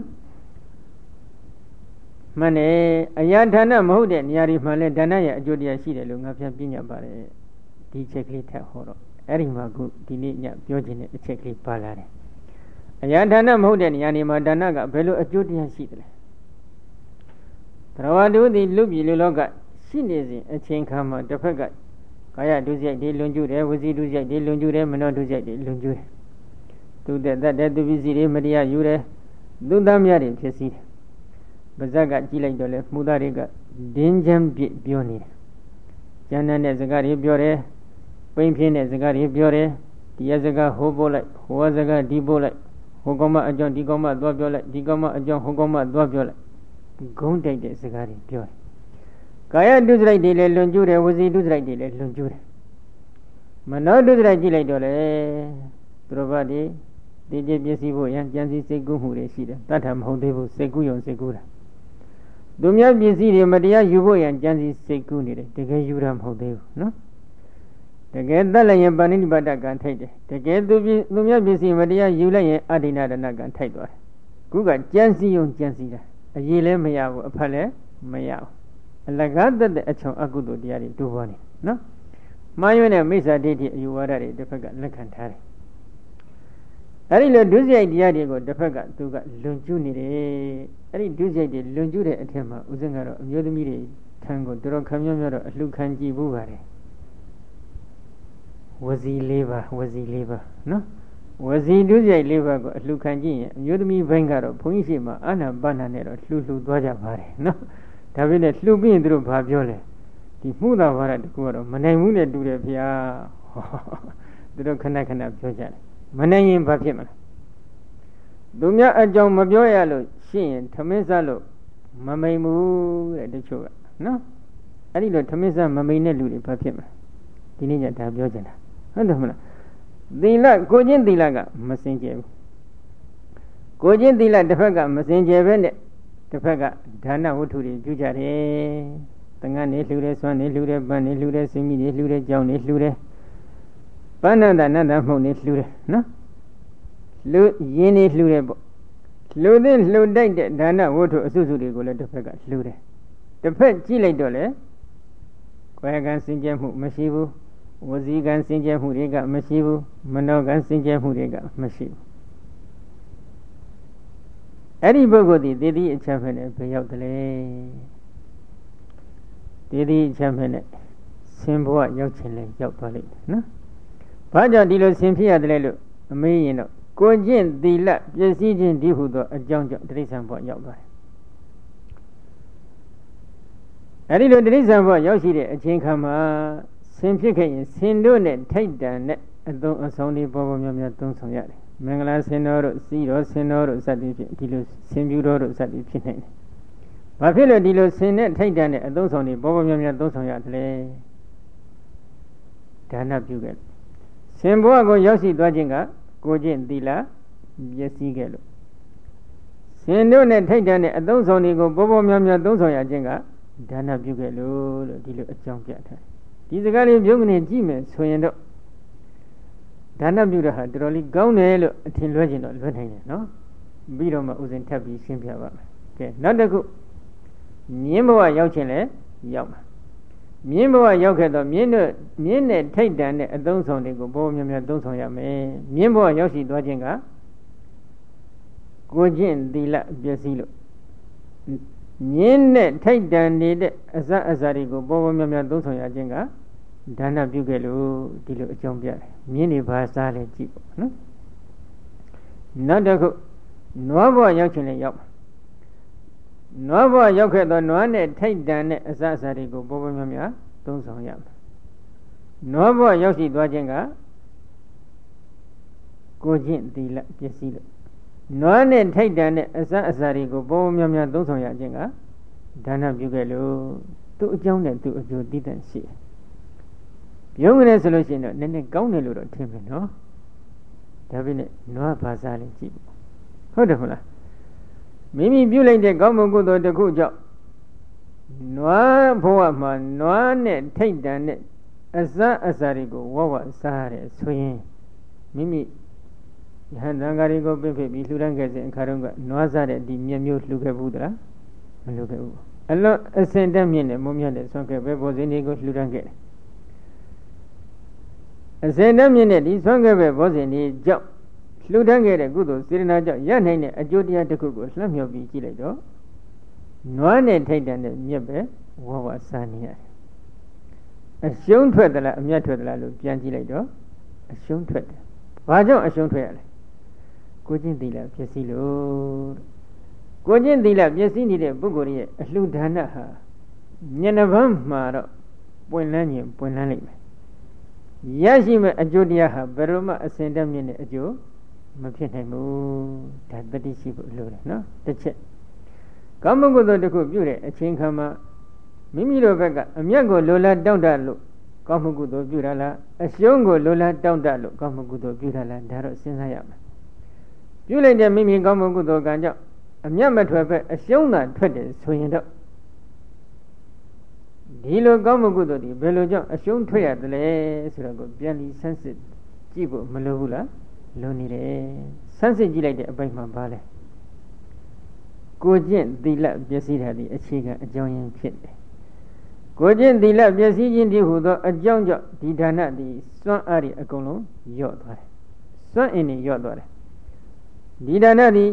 မှန်တယ်အရာဌာနမဟုတ်တဲ့နေရာဒီမှာလဲဌာနရဲ့အကျိုးတရားရှိတယ်လို့ငါပြန်ပြညတ်ပါတယ်ဒီချက်ကလေးထပ်ဟောတော့အဲ့ဒီမှာခုဒီနေ့ညပြောခြင်းတဲ့အချက်ကလေးပါလာတယ်အရာဌာနမဟုတ်တဲ့နေရာဒီမှာဌာနကဘယ်လိုအကျိုးတရားရှိတယ်လဲတရဝတုသည်လူပြည်လူလောကရှိနေစဉ်အချိန်ခါမှာတစ်ဖက်ကကာယဒုစရိုက်တွေလွန်ကျူးတယ်ဝစီဒုစရိုက်တွေလွန်ကျူးတယ်မနောဒုစရိုက်တွေလွန်ကျူးတယ်သူတဲ့တတ်တဲ့သူပစ္စည်းတွေမတရားယူတယ်သူသားများတွေဖြစ်စီတယ်ပါဇက်ကကြည့်လိုက်တော့လေမှုသားတွေကဒင်းချမ်းပြစ်ပြောနေတယ်ကျမ်းတဲ့စကားတွေပြောတယ်ပိန်ပြင်းတဲ့စကားတွေပြောတယ်ဒီရစကားဟိုးပို့လိုက်ဟိုစကားဒီပို့လိုက်ဟဟိုကောင်မအကြောင်းဒီကောင်မသွားပြောလိုက်ဒီကောင်မအကြောင်းဟိုကောင်မသွားပြောလိုက်ဂုံးတိုက်တဲ့စကားတွေပြောတယ်ကာယဒုစရိုက်တွေလည်းလွန်ကျူးတယ်ဝစီဒုစရိုက်တွေလည်းလွန်ကျူးတယ်မနောဒုစရိုက်ကြည့်လိုက်တော့လေသူတို့ဘာဒီဒီကျပစ္စည်းဖို့ရန်ကြံစည်စိတ်ကူးမှုတွေရှိတယ်တတ်တာမဟုတ်သေးဘူးစိတ်ကူးယုံစိတ်ကူးတာသူများပစ္စည်းတွေမတရားယူဖို့ရန်ကြံစည်စိတ်ကူးနေတယ်တကယ်ယူတာမဟုတ်သေးဘူးနော်တကယ်တတ်လိုက်ရင်ပါဏိတိပါဒကံထိုက်တယ်တကယ်သူသူများပစ္စည်းမတရားယူလိုက်ရင်အဒိဏဒနာကံထိုက်သွားတယ်ခုကကြံစည်ယုံကြံစည်တာအရေးလည်းမရဘူးအဖက်လည်းမရဘူးအလကားတတ်တဲ့အချုံအကုသိုလ်တရားတွေတိုးပေါ်နေနော်မှားယွင်းတဲ့မိစ္ဆာဒိဋ္ဌိအယူဝါဒတွေတစ်ဖက်ကလက်ခံထားတယ်အဲ့ဒီလိုဒုစရိုက်တရားတွေကိုတစ်ဖက်ကသူကလွန်ကျူးနေတယ်အဲ့ဒီဒုစရိုက်တွေလွန်ကျူးတဲ့အထက်မှာဥစဉ်ကတော့အမျိုးသမီးတွေထံကိုတော်တော်ခံမြတ်မြတ်တော့အလှခံကြည့်ဖို့ပါတယ်ဝစီလေးပါဝစီလေးပါနော်ဝစီဒုစရိုက်လေးပါကိုအလှခံကြည့်ရင်အမျိုးသမီးဘိုင်းကတော့ဘုန်းကြီးရှိမှအာနာပါနာနဲ့တော့လှူလှူသွားကြပါတယ်နော်ဒါပေမဲ့လှူပြီးရင်သူတို့ဘာပြောလဲဒီမှုသာဘာရတကူကတော့မနိုင်ဘူးနဲ့တူတယ်ဗျာသူတို့ခဏခဏပြောကြတယ်မနိုင်ရင်ဘာဖြစ်မလဲသူများအကြောင်းမပြောရလို့ရှိရင်ထမင်းစားလို့မမိန်ဘူးတဲ့တချို့ကနော်အဲ့ဒီလိုထမင်းစားမမိန်တဲ့လူတွေဘာဖြစ်မလဲဒီနေ့ကျဒါပြောချင်တာဟုတ်တယ်မလားသီလကိုချင်းသီလကမစင်ကြယ်ဘူးကိုချင်းသီလတစ်ဖက်ကမစင်ကြယ်ပဲနဲ့တစ်ဖက်ကဒါနဝတ္ထုတွေပြုကြတယ်တန်ခါနေလှူတယ်ဆွမ်းနေလှူတယ်ပန်းနေလှူတယ်စင်မိနေလှူတယ်ကြောင်းနေလှူတယ်ပဏ္ဏတနတ္တမှုနေလှူတယ်နော်လှူရင်းနေလှူတယ်ပေါ့လှူတဲ့လှူတိုက်တဲ့ဒါနဝတ္ထုအစုစုတွေကိုလည်းတစ်ဖက်ကလှူတယ်တစ်ဖက်ကြည့်လိုက်တော့လေကိုယ်ကံစင်ကြယ်မှုမရှိဘူးဝစီကံစင်ကြယ်မှုတွေကမရှိဘူးမနောကံစင်ကြယ်မှုတွေကမရှိဘူးအဲ့ဒီပုဂ္ဂိုလ်ဒီတည်တည်အချက်ဖက်နဲ့ဘယ်ရောက်တယ်လဲတည်တည်အချက်ဖက်နဲ့ဆင်းဘဝရောက်ခြင်းလဲရောက်သွားလိမ့်မယ်နော်ဘာကြောင့်ဒီလိုဆင်းဖြစ်ရတယ်လဲလို့အမေးရင်တော့ကိုကျင့်သီလပျက်စီးခြင်းဒီဟုသောအကြောင်းကြောင့်တိရစ္ဆာန်ဘဝရောက်သွားတယ်အဲ့ဒီလိုတိရစ္ဆာန်ဘဝရောက်ရှိတဲ့အချိန်ခါမှာဆင်းဖြစ်ခဲ့ရင်ဆင်းတို့နဲ့ထိုက်တန်တဲ့အသုံးအဆောင်တွေပေါ်ပေါ်များများသုံးဆောင်ရတယ်မင်္ဂလာဆင်းတော်တို့စီတော်ဆင်းတော်တို့စသည်ဖြင့်ဒီလိုဆင်းပြူတော်တို့စသည်ဖြစ်နိုင်တယ်။ဘာဖြစ်လို့ဒီလိုဆင်းနဲ့ထိုက်တန်တဲ့အသုံးဆောင်တွေပေါ်ပေါ်များများသုံးဆောင်ရတယ်လဲ။ဒါနပြုခဲ့ဆင်းဘဝကိုရောက်ရှိသွားခြင်းကကိုကျင့်သီလပျက်စီးခဲ့လို့ဆင်းတို့နဲ့ထိုက်တန်တဲ့အသုံးဆောင်တွေကိုပေါ်ပေါ်များများသုံးဆောင်ရခြင်းကဒါနပြုခဲ့လို့လို့ဒီလိုအကြောင်းပြထားတယ်။ဒီစကားလေးပြုံးကနေကြည့်မယ်ဆိုရင်တော့ဒါနပြုတာဟာတော်တော်လေးကောင်းတယ်လို့အထင်လွဲခြင်းတော့လွဲနိုင်တယ်နော်ပြီးတော့မှဥစဉ်ထပ်ပြီးရှင်းပြပါမယ်ကဲနောက်တစ်ခုမြင်းဘဝရောက်ခြင်းလဲရောက်မှာမြင်းဘဝရောက်ခဲ့တော့မြင်းတို့မြင်းနဲ့ထိတ်တန်တဲ့အသုံးဆောင်တွေကိုဘောများများသုံးဆောင်ရမယ်မြင်းဘဝရောက်ရှိသွားခြင်းကကိုကျင့်သီလပျက်စီးလို့မြင်းနဲ့ထိတ်တန်နေတဲ့အစအစတွေကိုဘောဘောများများသုံးဆောင်ရခြင်းကဒါနပြုခဲ့လို့ဒီလိုအကြောင်းပြတယ်မြင်းနေဘာစားလဲကြည့်ပေါ့နော်နောက်တစ်ခုနွားဘဝရောက်ခြင်းလည်းရောက်နွားဘဝရောက်ခဲ့တော့နွားနဲ့ထိုက်တန်တဲ့အစအစတွေကိုပေါ်ပေါ်များများသုံးဆောင်ရမယ်နွားဘဝရောက်ရှိသွားခြင်းကကိုကျင့်သီလပျက်စီးလို့နွားနဲ့ထိုက်တန်တဲ့အစအစတွေကိုပေါ်ပေါ်များများသုံးဆောင်ရခြင်းကဒါနပြုခဲ့လို့သူ့အကြောင်းနဲ့သူ့အကျိုးတည်တံ့ရှိတယ်ပြုံးနေဆိုလို့ရှိရင်တော့နည်းနည်းကောင်းတယ်လို့တော့ထင်မယ်နော်ဒါပေမဲ့နွားဘာသာလေးကြည့်ဟုတ်တယ်မလားမိမိပြုလိုက်တဲ့ကောင်းမှုကုသိုလ်တစ်ခုကြောင့်နွားဘဝမှာနွားနဲ့ထိတ်တန်တဲ့အစအစတွေကိုဝဝစားရတယ်ဆိုရင်မိမိယဟန်တန်ဃာတွေကိုပြင့်ဖြစ်ပြီးလှူဒန်းခဲ့စဉ်အခါတုန်းကနွားစားတဲ့ဒီမြတ်မျိုးလှူခဲ့ဘူးသလားမလှူခဲ့ဘူးအလွန်အစင်တက်မြင့်တဲ့မုံမြတ်တဲ့ဆွမ်းခဲ့ပဲဘောဇင်းတွေကိုလှူဒန်းခဲ့တယ်အစင်တမြင့်တဲ့ဒီဆွမ်းခဲ့ပဲဘောဇင်ဒီကြောင့်လှူဒန်းခဲ့တဲ့ကုသိုလ်စေတနာကြောင့်ရနိုင်တဲ့အကျိုးတရားတစ်ခုကိုလှမ်းမြောက်ပြီးကြည့်လိုက်တော့နွားနဲ့ထိုက်တန်တဲ့မြက်ပဲဝဝစားနေရတယ်အရှုံးထွက်သလားအမြတ်ထွက်သလားလို့ပြန်ကြည့်လိုက်တော့အရှုံးထွက်တယ်ဘာကြောင့်အရှုံးထွက်ရလဲကိုကျင့်သီလပျက်စီးလို့ကိုကျင့်သီလပျက်စီးနေတဲ့ပုဂ္ဂိုလ်ရဲ့အလှူဒါနဟာညနေပန်းမှာတော့ပွင့်လန်းခြင်းပွင့်လန်းလိမ့်မယ်ရရှိမဲ့အကျိုးတရားဟာဘယ်လိုမှအစင်တတ်မြင့်တဲ့အကျိုးမဖြစ်နိုင်ဘူးဒါတတိရှိဖို့လိုတယ်နော်တစ်ချက်ကောင်းမှုကုသိုလ်တစ်ခုပြုတဲ့အချိန်ခါမှာမိမိတို့ဘက်ကအမြတ်ကိုလိုလားတောင့်တလို့ကောင်းမှုကုသိုလ်ပြုရလားအရှုံးကိုလိုလားတောင့်တလို့ကောင်းမှုကုသိုလ်ပြုရလားဒါတော့စဉ်းစားရမယ်ပြုလိုက်တဲ့မိမိကောင်းမှုကုသိုလ်ကံကြောင့်အမြတ်မထွက်ပဲအရှုံးသာထွက်တယ်ဆိုရင်တော့ဒီလိုကောင်းမှုကုသိုလ်ဒီဘယ်လိုကြောင့်အရှုံးထွက်ရတယ်လဲဆိုတော့ကိုပြန်ပြီးဆန်းစစ်ကြည့်ဖို့မလိုဘူးလားလိုနေတယ်ဆန်းစစ်ကြည့်လိုက်တဲ့အပိုင်းမှာပါလဲကိုကျင့်သီလပျက်စီးတာဒီအခြေခံအကြောင်းရင်းဖြစ်တယ်ကိုကျင့်သီလပျက်စီးခြင်းဒီဟုသောအကြောင်းကြောင့်ဒီဒါနသည်စွန့်အားရအကုန်လုံးလျော့သွားတယ်စွန့်အင်းနေလျော့သွားတယ်ဒီဒါနသည်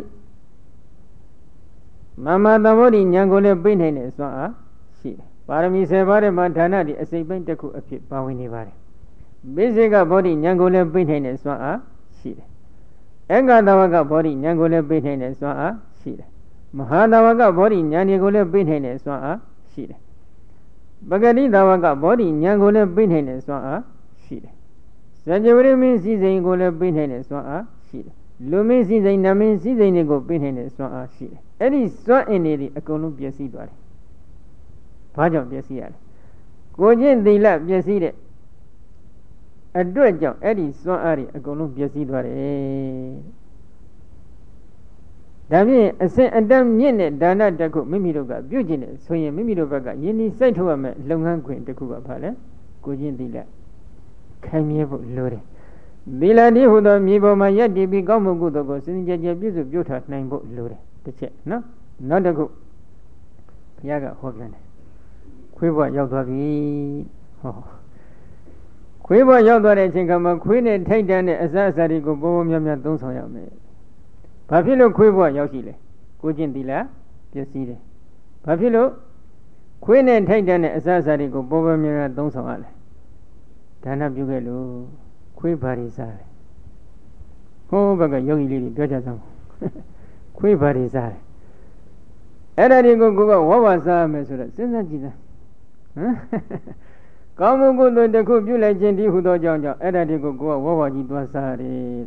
မမသဘောဒီဉာဏ်ကိုလည်းပြိနိုင်တဲ့စွန့်အားရှိတယ်ပါရမီဆယ်ပါးထဲမှာဒါနသည်အစိတ်ပိုင်းတစ်ခုအဖြစ်ပါဝင်နေပါတယ်ပိစိကဘောဓိဉာဏ်ကိုလည်းပြိနိုင်တဲ့စွန့်အားရှိတယ်အက္ခတဝကဘောဓိဉာဏ်ကိုလည်းပြိနိုင်တဲ့စွန့်အားရှိတယ်မဟာတဝကဘောဓိဉာဏ်ကိုလည်းပြိနိုင်တဲ့စွန့်အားရှိတယ်ပဂတိတဝကဘောဓိဉာဏ်ကိုလည်းပြိနိုင်တဲ့စွမ်းအားရှိတယ်။ဇေကြဝရမင်းစည်းစိမ်ကိုလည်းပြိနိုင်တဲ့စွမ်းအားရှိတယ်။လူမင်းစည်းစိမ်နမင်းစည်းစိမ်တွေကိုပြိနိုင်တဲ့စွမ်းအားရှိတယ်။အဲ့ဒီစွမ်းအင်တွေအကုန်လုံးပျက်စီးသွားတယ်။ဘာကြောင့်ပျက်စီးရလဲ။ကိုကျင့်သီလပျက်စီးတဲ့အတွက်ကြောင့်အဲ့ဒီစွမ်းအားတွေအကုန်လုံးပျက်စီးသွားတယ်။ဒါဖြင့်အစဉ်အတန်းမြင့်တဲ့ဒါနတစ်ခုမိမိတို့ကပြုကျင့်တယ်ဆိုရင်မိမိတို့ဘက်ကယဉ်ဤစိုက်ထုတ်ရမယ့်လုပ်ငန်းခွင်တစ်ခုကဘာလဲကိုကျင့်သီလခိုင်မြဲဖို့လိုတယ်သီလတည်းဟူသောမြေပေါ်မှာယက်တည်ပြီးကောင်းမှုကုသိုလ်ကိုစင်ကြယ်ကြယ်ပြည့်စုံပြုထားနိုင်ဖို့လိုတယ်တစ်ချက်နော်နောက်တစ်ခုဘုရားကဟောပြန်တယ်ခွေးဘဝရောက်သွားပြီဟောခွေးဘဝရောက်သွားတဲ့အချိန်ကမှခွေးနဲ့ထိုက်တန်တဲ့အစအစတွေကိုပေါ်ပေါ်များများသုံးဆောင်ရမယ်ဘာဖြစ်လို့ခွေးဘဝရောက်ရှိလဲကိုကျင့်သီလပျက်စီးတယ်ဘာဖြစ်လို့ခွေးနဲ့ထိုက်တန်တဲ့အစအစတွေကိုပေါ်ပေါ်များများသုံးဆောင်ရလဲဒါနပြုခဲ့လို့ခွေးဘာတွေစားတယ်ဟိုးဘက်ကယောဂီလေးတွေပြောကြစမ်းခွေးဘာတွေစားတယ်အဲ့ဒါတွေကိုကိုကဝဝစားမယ်ဆိုတော့စဉ်းစားကြည့်သားဟမ်ကောင်းမှုကုသိုလ်တစ်ခုပြုလိုက်ခြင်းဒီဟုသောကြောင့်ကြောင့်အဲ့ဒါတွေကိုကိုကဝဝကြီးသွားစားရတယ်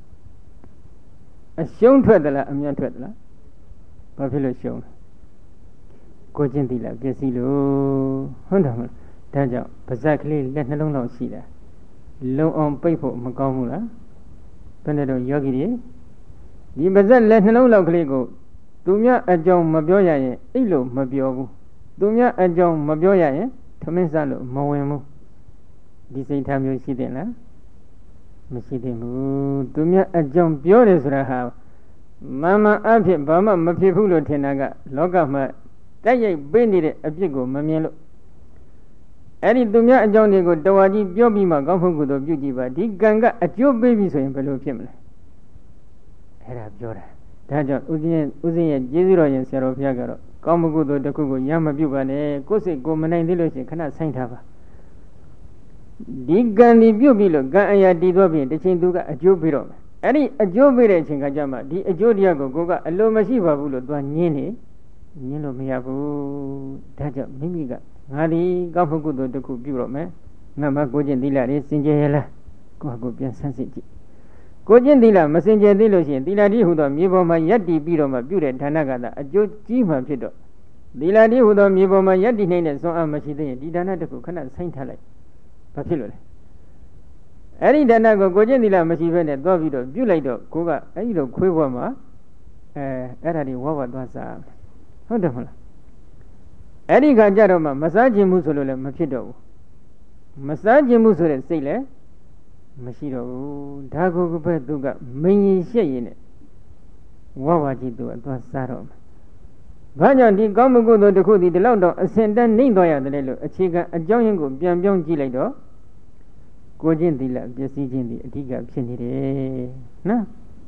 အရှုံးထွက်သလားအမြတ်ထွက်သလားဘာဖြစ်လို့ရှုံးလဲကိုကျင့်သီလပျက်စီးလို့ဟုတ်တယ်မလားဒါကြောင့်ပါဇက်ကလေးလက်နှလုံးလောက်ရှိတာလုံအောင်ပိတ်ဖို့မကောင်းဘူးလားဘယ်နဲ့တော့ယောဂီတွေဒီပါဇက်လက်နှလုံးလောက်ကလေးကိုသူများအကြောင်းမပြောရရင်အိတ်လို့မပြောဘူးသူများအကြောင်းမပြောရရင်ထမင်းစားလို့မဝင်ဘူးဒီစိတ်ထားမျိုးရှိတယ်လားမရှိသင့်ဘူးသူများအကြောင်းပြောတယ်ဆိုတာဟာမမှန်အဖြစ်ဘာမှမဖြစ်ဘူးလို့ထင်တာကလောကမှာတိုက်ရိုက်ပေးနေတဲ့အဖြစ်ကိုမမြင်လို့အဲ့ဒီသူများအကြောင်းတွေကိုတဝါကြီးပြောပြီးမှကောင်းဖို့ကုသိုလ်ပြုကြည့်ပါဒီကံကအကျိုးပေးပြီဆိုရင်ဘယ်လိုဖြစ်မလဲအဲ့ဒါပြောတာဒါကြောင့်ဥစဉ်ဥစဉ်ရဲ့ကျေးဇူးတော်ရှင်ဆရာတော်ဘုရားကတော့ကောင်းမှုကုသိုလ်တစ်ခုကိုရမပြုပါနဲ့ကိုယ်စိတ်ကိုမနိုင်သေးလို့ရှိရင်ခဏဆိုင်ထားပါဒီကံဒီပြုတ်ပြီးလို့ကံအရာတည်သွားပြီးတစ်ချိန်သူကအကျိုးပေးတော့မယ်အဲ့ဒီအကျိုးပေးတဲ့အချိန်ကကြမှာဒီအကျိုးတရားကိုကိုကအလိုမရှိပါဘူးလို့သူကညင်းနေညင်းလို့မရဘူးဒါကြောင့်မိမိကငါဒီကောင်းမှုကုသိုလ်တစ်ခုပြုတော့မယ်ငါမှကိုကျင့်သီလတွေစင်ကြယ်ရလားကိုကကိုပြန်ဆန်းစစ်ကြည့်ကိုကျင့်သီလမစင်ကြယ်သေးလို့ရှိရင်သီလတိဟူသောမြေပေါ်မှာယက်တည်ပြီးတော့မှပြုတဲ့ဌာနကသာအကျိုးကြီးမှဖြစ်တော့သီလတိဟူသောမြေပေါ်မှာယက်တည်နိုင်တဲ့စွမ်းအားမရှိသေးရင်ဒီဌာနတစ်ခုခဏဆိုင်းထားလိုက်ဘာဖြစ်လို့လဲအဲ့ဒီဒါနကိုကိုကျင့်သီလမရှိဘဲနဲ့သွားပြီးတော့ပြုလိုက်တော့ကိုကအဲ့ဒီလိုခွေးဘွားမှာအဲအဲ့ဒါဒီဝဝသွားစားဟုတ်တယ်မလားအဲ့ဒီခါကျတော့မှမစားခြင်းမှုဆိုလို့လည်းမဖြစ်တော့ဘူးမစားခြင်းမှုဆိုတဲ့စိတ်လည်းမရှိတော့ဘူးဒါကိုကပဲသူကမင်းရင်ရှက်ရင်နဲ့ဝဝကြီးသူအသွားစားတော့မှာဘာကြောင့်ဒီကောင်းမှုကုသိုလ်တစ်ခုဒီဒီလောက်တော့အစင်တန်းနှိမ့်သွားရတယ်လို့အခြေခံအကြောင်းရင်းကိုပြန်ပြောင်းကြည့်လိုက်တော့ကိုကျင့်သီလပျက်စီးခြင်းဒီအဓိကဖြစ်နေတယ်နော်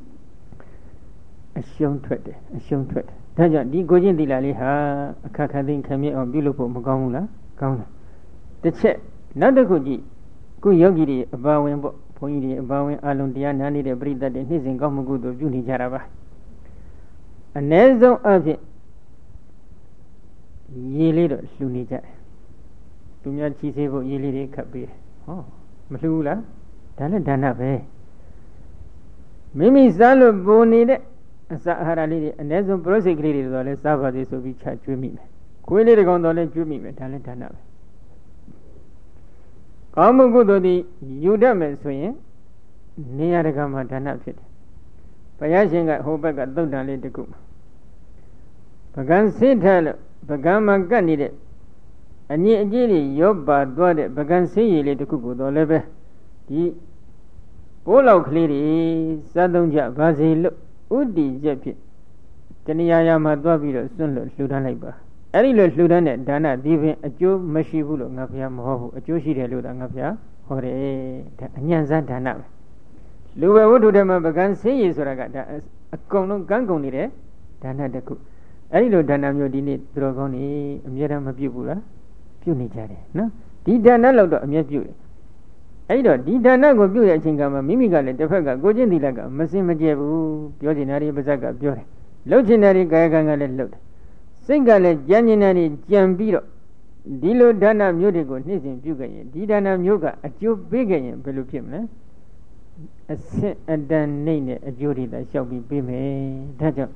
အရှုံးထွက်တယ်အရှုံးထွက်တယ်ဒါကြောင့်ဒီကိုကျင့်သီလလေးဟာအခါခါသိခံမြဲအောင်ပြုလုပ်ဖို့မကောင်းဘူးလားကောင်းတယ်တစ်ချက်နောက်တစ်ခုကြည့်ခုယောဂီတွေအပါဝင်ပေါ့ဘုန်းကြီးတွေအပါဝင်အလုံးတရားနာနေတဲ့ပရိသတ်တွေနေ့စဉ်ကောင်းမှုကုသိုလ်ပြုနေကြတာပါအ ਨੇ ဆုံးအဖြစ်ရေလေးတော့လှူနေကြတယ်သူများချီးစေဖို့ရေလေးတွေခတ်ပေးတယ်ဟောမလှူဘူးလားဒါလည်းဒါနပဲမိမိစားလို့ပုံနေတဲ့အစာအာဟာရလေးတွေအနည်းဆုံးပရောစိတ်ကလေးတွေတော့လဲစားပါသေးဆိုပြီးချကျွေးမိမယ်ခွေးလေးတကောင်တော့လဲကျွေးမိမယ်ဒါလည်းဒါနပဲကောင်းမှုကုသိုလ်သည်ယူတတ်မယ်ဆိုရင်နေရာတကာမှာဒါနဖြစ်တယ်ဘုရားရှင်ကဟိုဘက်ကသုတ်တန်လေးတစ်ခုပကံစိထလို့ပကံမှာကတ်နေတဲ့အညစ်အကြေးတွေရောပါသွားတဲ့ပကံစိရည်လေးတစ်ခုကိုတော့လည်းပဲဒီပိုးလောက်ကလေးတွေစားသုံးကြပါစေလို့ဥတည်ချက်ဖြင့်တဏှာယာမှာသွားပြီးတော့စွန့်လို့လှူဒန်းလိုက်ပါအဲ့ဒီလိုလှူဒန်းတဲ့ဒါနဒီပင်အကျိုးမရှိဘူးလို့ငါဘုရားမဟောဘူးအကျိုးရှိတယ်လို့သာငါဘုရားဟောတယ်ဒါအညံစဒါနပဲလူပဲဝတ္ထုထဲမှာပကံစိရည်ဆိုတာကဒါအကုန်လုံးကန်းကုန်နေတဲ့ဒါနတစ်ခုအဲ့ဒီလိုဒါနမျိုးဒီနေ့သူတော်ကောင်းနေအမြဲတမ်းမပြုတ်ဘူးလားပြုတ်နေကြတယ်နော်ဒီဒါနလောက်တော့အမြဲပြုတ်တယ်အဲ့တော့ဒီဒါနကိုပြုတ်တဲ့အချိန်ကမှမိမိကလည်းတစ်ဖက်ကကိုချင်းသီလကမစင်မကြဲဘူးပြောချင်တာတွေပါဇက်ကပြောတယ်လှုပ်ချင်တာတွေကာယကံကလည်းလှုပ်တယ်စိတ်ကလည်းကြံကျင်တာတွေကြံပြီးတော့ဒီလိုဒါနမျိုးတွေကိုနှိမ့်စဉ်ပြုခဲ့ရင်ဒီဒါနမျိုးကအကျိုးပေးခဲ့ရင်ဘယ်လိုဖြစ်မလဲအဆင့်အတန်နှိမ့်တဲ့အကျိုးတွေသာလျှောက်ပြီးပေးမယ်ဒါကြောင့်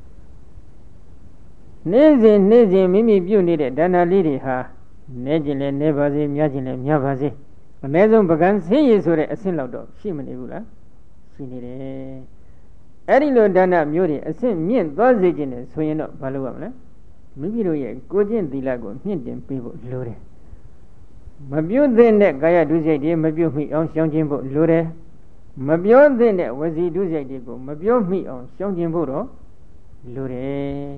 နေ့စဉ်နေ့စဉ်မိမိပြုနေတဲ့ဒါနလေးတွေဟာနဲကျင်လဲနဲပါစေများကျင်လဲများပါစေအနည်းဆုံးပကံဆေးရည်ဆိုတဲ့အဆင့်လောက်တော့ရှိမနေဘူးလားရှိနေတယ်အဲ့ဒီလိုဒါနမျိုးတွေအဆင့်မြင့်သွားစေခြင်းနဲ့ဆိုရင်တော့ဘာလုပ်ရမလဲမိမိတို့ရဲ့ကိုယ်ကျင့်သီလကိုမြင့်တင်ပေးဖို့လိုတယ်မပြုတ်တဲ့ကာယဒုစရိုက်တွေမပြုတ်မိအောင်ရှောင်ကျဉ်ဖို့လိုတယ်မပြောတဲ့ဝစီဒုစရိုက်တွေကိုမပြောမိအောင်ရှောင်ကျဉ်ဖို့တော့လိုတယ်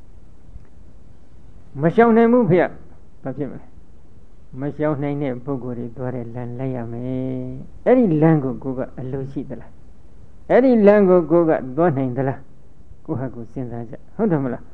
မရှောင်နိုင်ဘူးဖေ။ဘာဖြစ်မလဲမရှောင်နိုင်တဲ့ပုဂ္ဂိုလ်တွေသွားတဲ့လမ်းလိုက်ရမယ်။အဲ့ဒီလမ်းကိုကိုကအလိုရှိသလား။အဲ့ဒီလမ်းကိုကိုကသွားနိုင်သလား။ကိုဟာကိုစဉ်းစားကြဟုတ်တယ်မလား။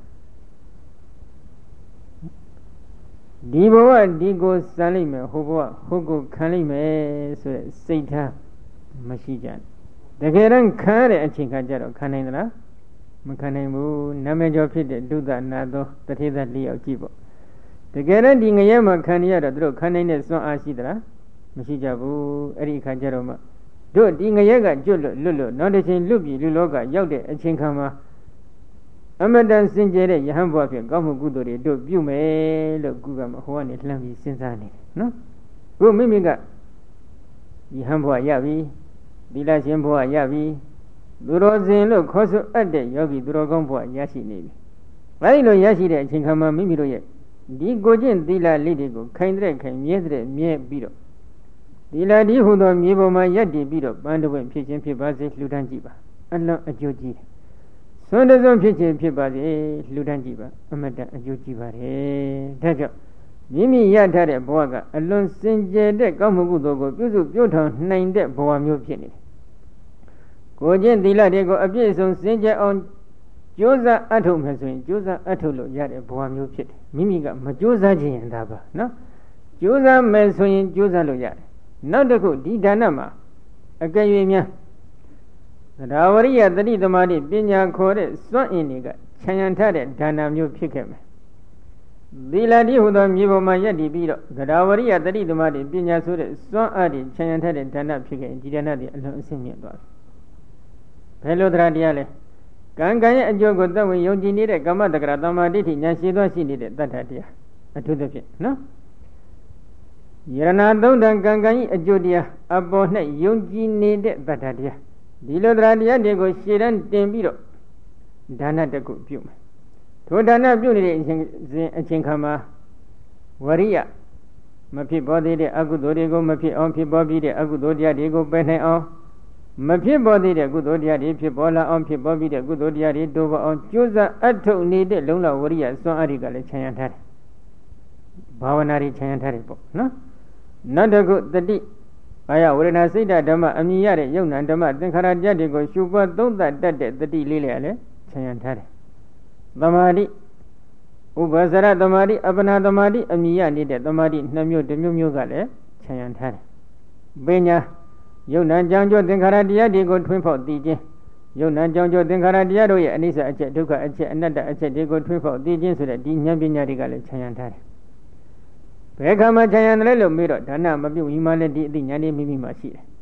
ဒီဘဝဒီကိုစမ်းလိုက်မယ်ဟိုဘဝဟိုကိုခံလိုက်မယ်ဆိုတဲ့စိတ်ထားမရှိကြ။တကယ်တမ်းခံရတဲ့အချိန်ခါကျတော့ခံနိုင်သလား။မခံနိုင်ဘူးနာမည်ကျော်ဖြစ်တဲ့ဒုသနာသောတထေသလေးယောက်ကြည့်ပေါ့တကယ်တော့ဒီငရဲမှာခံရတော့သူတို့ခံနိုင်တဲ့စွမ်းအားရှိသလားမရှိကြဘူးအဲ့ဒီအခါကျတော့မှတို့ဒီငရဲကကျွတ်လွတ်လွတ်လွတ်နောက်တစ်ချိန်လွတ်ပြီလူလောကရောက်တဲ့အချိန်ခါမှာအမတန်စင်ကြယ်တဲ့ယဟန်ဘဝဖြင့်ကောင်းမှုကုသိုလ်တွေတို့ပြုမယ်လို့ကုကမဟိုကနေလှမ်းပြီးစဉ်းစားနေတယ်နော်ကိုမိမိကယဟန်ဘဝရပြီသီလရှင်ဘဝရပြီသူတော်စင်လို့ခေါ်ဆိုအပ်တဲ့ယောဂီသူတော်ကောင်းဘဝရရှိနေပြီ။အဲဒီလိုရရှိတဲ့အချိန်ခါမှာမိမိတို့ရဲ့ဒီကိုကျင့်သီလလေးတွေကိုခိုင်တဲ့ခိုင်မြဲတဲ့မြဲပြီးတော့သီလဒီဟူသောမြေပေါ်မှာယက်တည်ပြီးတော့ပန်းတပွင့်ဖြစ်ခြင်းဖြစ်ပါစေလှူဒန်းကြည့်ပါအလွန်အကျိုးကြီးတယ်။သွန်တစွန်းဖြစ်ခြင်းဖြစ်ပါစေလှူဒန်းကြည့်ပါအမတန်အကျိုးကြီးပါတယ်။ဒါကြောင့်မိမိရထားတဲ့ဘဝကအလွန်စင်ကြယ်တဲ့ကောင်းမှုကုသိုလ်ကိုပြုစုပြုထောင်နိုင်တဲ့ဘဝမျိုးဖြစ်နေတယ်။ကိုကျင့်သီလတွေကိုအပြည့်စုံစင်ကြယ်အောင်ကြိုးစားအထုတ်မယ်ဆိုရင်ကြိုးစားအထုတ်လို့ရတဲ့ဘဝမျိုးဖြစ်တယ်မိမိကမကြိုးစားခြင်းရင်ဒါပါနော်ကြိုးစားမယ်ဆိုရင်ကြိုးစားလို့ရတယ်နောက်တစ်ခုဒီဒါနမှာအကယ်၍များသဒ္ဓဝရိယတတိသမာဓိပညာခေါ်တဲ့စွန့်အင်တွေကခြံရံထားတဲ့ဒါနမျိုးဖြစ်ခဲ့မယ်သီလတိဟူသောမြေပေါ်မှာယက်တည်ပြီးတော့သဒ္ဓဝရိယတတိသမာဓိပညာဆိုတဲ့စွန့်အားတွေခြံရံထားတဲ့ဒါနဖြစ်ခဲ့ရင်ဒီဒါနတွေအလွန်အဆင့်မြင့်သွားတယ်ဘယ်လိုတရားတရားလဲကံကံရဲ့အကျိုးကိုသက်ဝင်ယုံကြည်နေတဲ့ကမ္မတက္ကရာတမ္မာဒိဋ္ဌိဉာဏ်ရှိသောရှိနေတဲ့တတ္ထတရားအထူးသဖြင့်နော်ယရဏသုံးတန်ကံကံ၏အကျိုးတရားအပေါ်၌ယုံကြည်နေတဲ့တတ္ထတရားဒီလိုတရားတရားတွေကိုရှေ့တန်းတင်ပြီးတော့ဒါနတကုပြုမယ်ထိုဒါနပြုနေတဲ့အချိန်အချိန်ခါမှာဝရိယမဖြစ်ပေါ်သေးတဲ့အကုသိုလ်တွေကိုမဖြစ်အောင်ဖြစ်ပေါ်ပြီးတဲ့အကုသိုလ်တရားတွေကိုပယ်နိုင်အောင်မဖြစ်ပေါ်သေးတဲ့ကုသိုလ်တရားတွေဖြစ်ပေါ်လာအောင်ဖြစ်ပေါ်ပြီးတဲ့ကုသိုလ်တရားတွေတိုးပေါ်အောင်ကြိုးစားအထုတ်နေတဲ့လုံလဝရိယစွမ်းအားတွေကလည်းခြံရံထားတယ်ဘာဝနာတွေခြံရံထားတယ်ပေါ့နော်နောက်တစ်ခုတတိအာယဝေဒနာစိတ်ဓမ္မအမြင်ရတဲ့ယုံနာဓမ္မသင်္ခါရတရားတွေကိုရှုပွားသုံးသပ်တတ်တဲ့တတိလေးလည်းလည်းခြံရံထားတယ်သမာဓိဥပ္ပဇရသမာဓိအပ္ပနာသမာဓိအမြင်ရနေတဲ့သမာဓိနှစ်မျိုးတစ်မျိုးမျိုးကလည်းခြံရံထားတယ်ပညာယုံနာကြောင့်ကြောင့်သင်္ခါရတရားတွေကိုထွင်းဖောက်သိခြင်းယုံနာကြောင့်ကြောင့်သင်္ခါရတရားတို့ရဲ့အနိစ္စအချက်ဒုက္ခအချက်အနတ္တအချက်တွေကိုထွင်းဖောက်သိခြင်းဆိုတဲ့ဒီဉာဏ်ပညာတွေကလည်းခြံရံထားတယ်ဘယ်ခါမှခြံရံတယ်လို့မေးတော့ဒါနမပြုတ်ဝီမှလည်းဒီအသိဉာဏ်လေးမိမိမှာရှိတယ်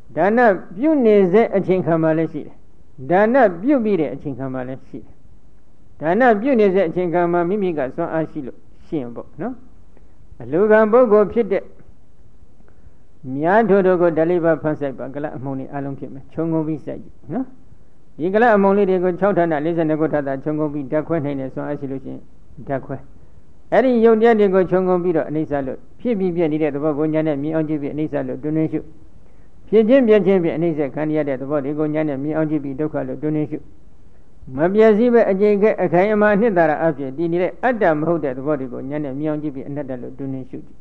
ဒါနပြုနေစေအချိန်ခါမှလည်းရှိတယ်ဒါနပြုပြီးတဲ့အချိန်ခါမှလည်းရှိတယ်ဒါနပြုနေစေအချိန်ခါမှမိမိကစွမ်းအားရှိလို့ရှိရင်ပေါ့နော်အလူကံပုဂ္ဂိုလ်ဖြစ်တဲ့များထိုတို့ကိုဓာလေးပါဖန်ဆိုင်ပါကလအမုံလေးအလုံးဖြစ်မယ်ခြုံငုံပြီးစိုက်ကြည့်နော်ဒီကလအမုံလေးတွေကို၆ဌာန၄၂ခုဌာနခြုံငုံပြီးဓာတ်ခွဲနိုင်တဲ့စွမ်းအားရှိလို့ရှိရင်ဓာတ်ခွဲအဲ့ဒီယုတ်တရားတွေကိုခြုံငုံပြီးတော့အနိစ္စလို့ဖြစ်ပြီးပြည့်နေတဲ့သဘောကိုညာနဲ့မြင်အောင်ကြည့်ပြီးအနိစ္စလို့တွင်တွင်ရှုဖြစ်ခြင်းပြည့်ခြင်းဖြင့်အနိစ္စခံရတဲ့သဘောတွေကိုညာနဲ့မြင်အောင်ကြည့်ပြီးဒုက္ခလို့တွင်တွင်ရှုမပြည့်စည်ပဲအကျင့်ကဲအခိုင်အမာနှစ်သာရအဖြစ်တည်နေတဲ့အတ္တမဟုတ်တဲ့သဘောတွေကိုညာနဲ့မြင်အောင်ကြည့်ပြီးအနတ္တလို့တွင်တွင်ရှုကြည့်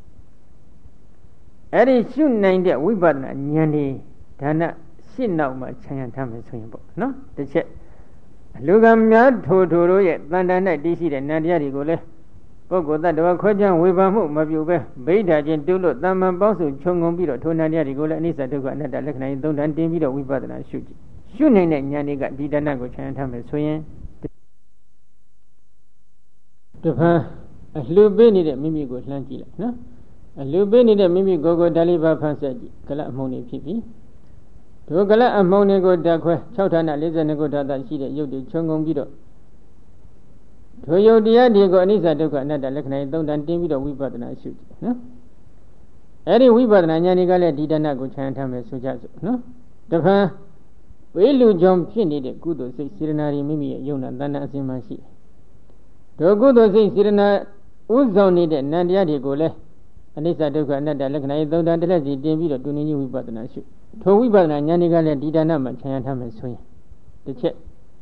အဲ့ဒီရှုနိုင်တဲ့ဝိပဿနာဉာဏ်ဒီဒါနရှင်းနောက်မှာခြံရံထားမယ်ဆိုရင်ပေါ့နော်တစ်ချက်အလူကံများထိုထိုတို့ရဲ့တန်တန်၌တည်ရှိတဲ့နန္တရားတွေကိုလည်းပုဂ္ဂိုလ်တ attva ခွဲခြားဝေဖန်မှုမပြုဘဲဗိဓာချင်းတုလို့တမ္မန်ပေါင်းစုခြုံငုံပြီးတော့ထိုနန္တရားတွေကိုလည်းအနိစ္စဒုက္ခအနတ္တလက္ခဏာသုံးတန်တင်ပြီးတော့ဝိပဿနာရှုကြည့်ရှုနိုင်တဲ့ဉာဏ်တွေကဒီဒါနကိုခြံရံထားမယ်ဆိုရင်တပန်းအလှပေးနေတဲ့မိမိကိုလှမ်းကြည့်လိုက်နော်အလှပေးနေတဲ့မိမိကိုယ်ကိုဓာလေးပါဖန်ဆက်ကြည့်ကလအမုံနေဖြစ်ပြီဒုကလအမုံတွေကိုဓာတ်ခွဲ၆ဌာန၄၂ခုဌာနရှိတဲ့ရုပ်တွေခြုံငုံပြီးတော့ထိုယုတ်တရားတွေကိုအနိစ္စဒုက္ခအနတ္တလက္ခဏာသုံးတန်တင်ပြီးတော့ဝိပဿနာရှုကြည့်နော်အဲ့ဒီဝိပဿနာဉာဏ်တွေကလည်းဒီဒါနကိုခြံထားမယ်ဆိုကြစို့နော်တဖန်ဝိလူကြောင့်ဖြစ်နေတဲ့ကုသိုလ်စိတ်စေတနာတွေမိမိရဲ့ယုံနာတဏ္ဍအစဉ်မှရှိဒုကုသိုလ်စိတ်စေတနာဥဆောင်နေတဲ့နန္တရားတွေကိုလည်းအနိစ္စဒုက္ခအနတ္တလက္ခဏာသုံးတန်တစ်လက်စီတင်ပြီးတော့တွင်တွင်ကြီးဝိပဿနာရှုထိုဝိပဿနာဉာဏ်တွေကလည်းဒီဒါနမှာခြံထားမယ်ဆိုရင်တစ်ချက်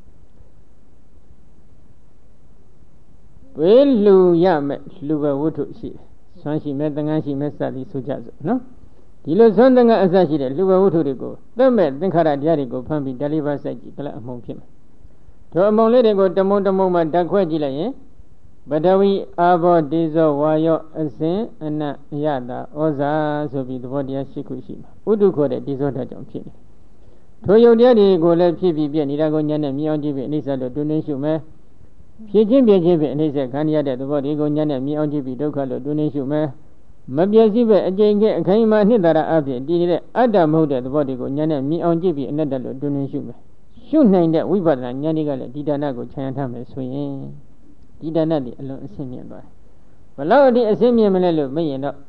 ဝေလူရမဲ့လူပဲဝတ္ထုရှိဆွမ်းရှိမဲ့သံဃာရှိမဲ့စသည်ဆိုကြစို့နော်ဒီလိုဆွမ်းသံဃာအစရှိတဲ့လူပဲဝတ္ထုတွေကိုသက်မဲ့သင်္ခါရတရားတွေကိုဖမ်းပြီးဓာလေးပါစိုက်ကြည့်ကလအမုံဖြစ်မယ်ထိုအမုံလေးတွေကိုတမုံတမုံမှာဓာတ်ခွဲကြည့်လိုက်ရင်ပထဝီအာဘောဒေဇောဝါယောအစဉ်အနတ်အယတာဩဇာဆိုပြီးသဘောတရားရှိခုရှိမှာဥဒုခေါ်တဲ့ဒေဇောဓာတ်ကြောင့်ဖြစ်နေထိုယုတ်တရားတွေကိုလည်းဖြစ်ပြီးပြည့်နေတာကိုဉာဏ်နဲ့မြင်အောင်ကြည့်ပြီးအနိစ္စလို့တွင်တွင်ရှုမယ်ဖြစ်ခြင်းပြည့်ခြင်းဖြင့်အနိစ္စခံရတဲ့သဘောတွေကိုဉာဏ်နဲ့မြင်အောင်ကြည့်ပြီးဒုက္ခလို့တွင်တွင်ရှုမယ်မပြည့်စုံပဲအကျင့်ကဲအခိုင်အမာနှစ်သာရအဖြစ်တည်နေတဲ့အတ္တမဟုတ်တဲ့သဘောတွေကိုဉာဏ်နဲ့မြင်အောင်ကြည့်ပြီးအနတ္တလို့တွင်တွင်ရှုမယ်ရှုနိုင်တဲ့ဝိပဿနာဉာဏ်တွေကလည်းဒီဒါနကိုခြံထားမယ်ဆိုရင်ဒီဒါနတွေအလွန်အဆင့်မြင့်သွားတယ်ဘလောက်အထိအဆင့်မြင့်မလဲလို့မရင်တော့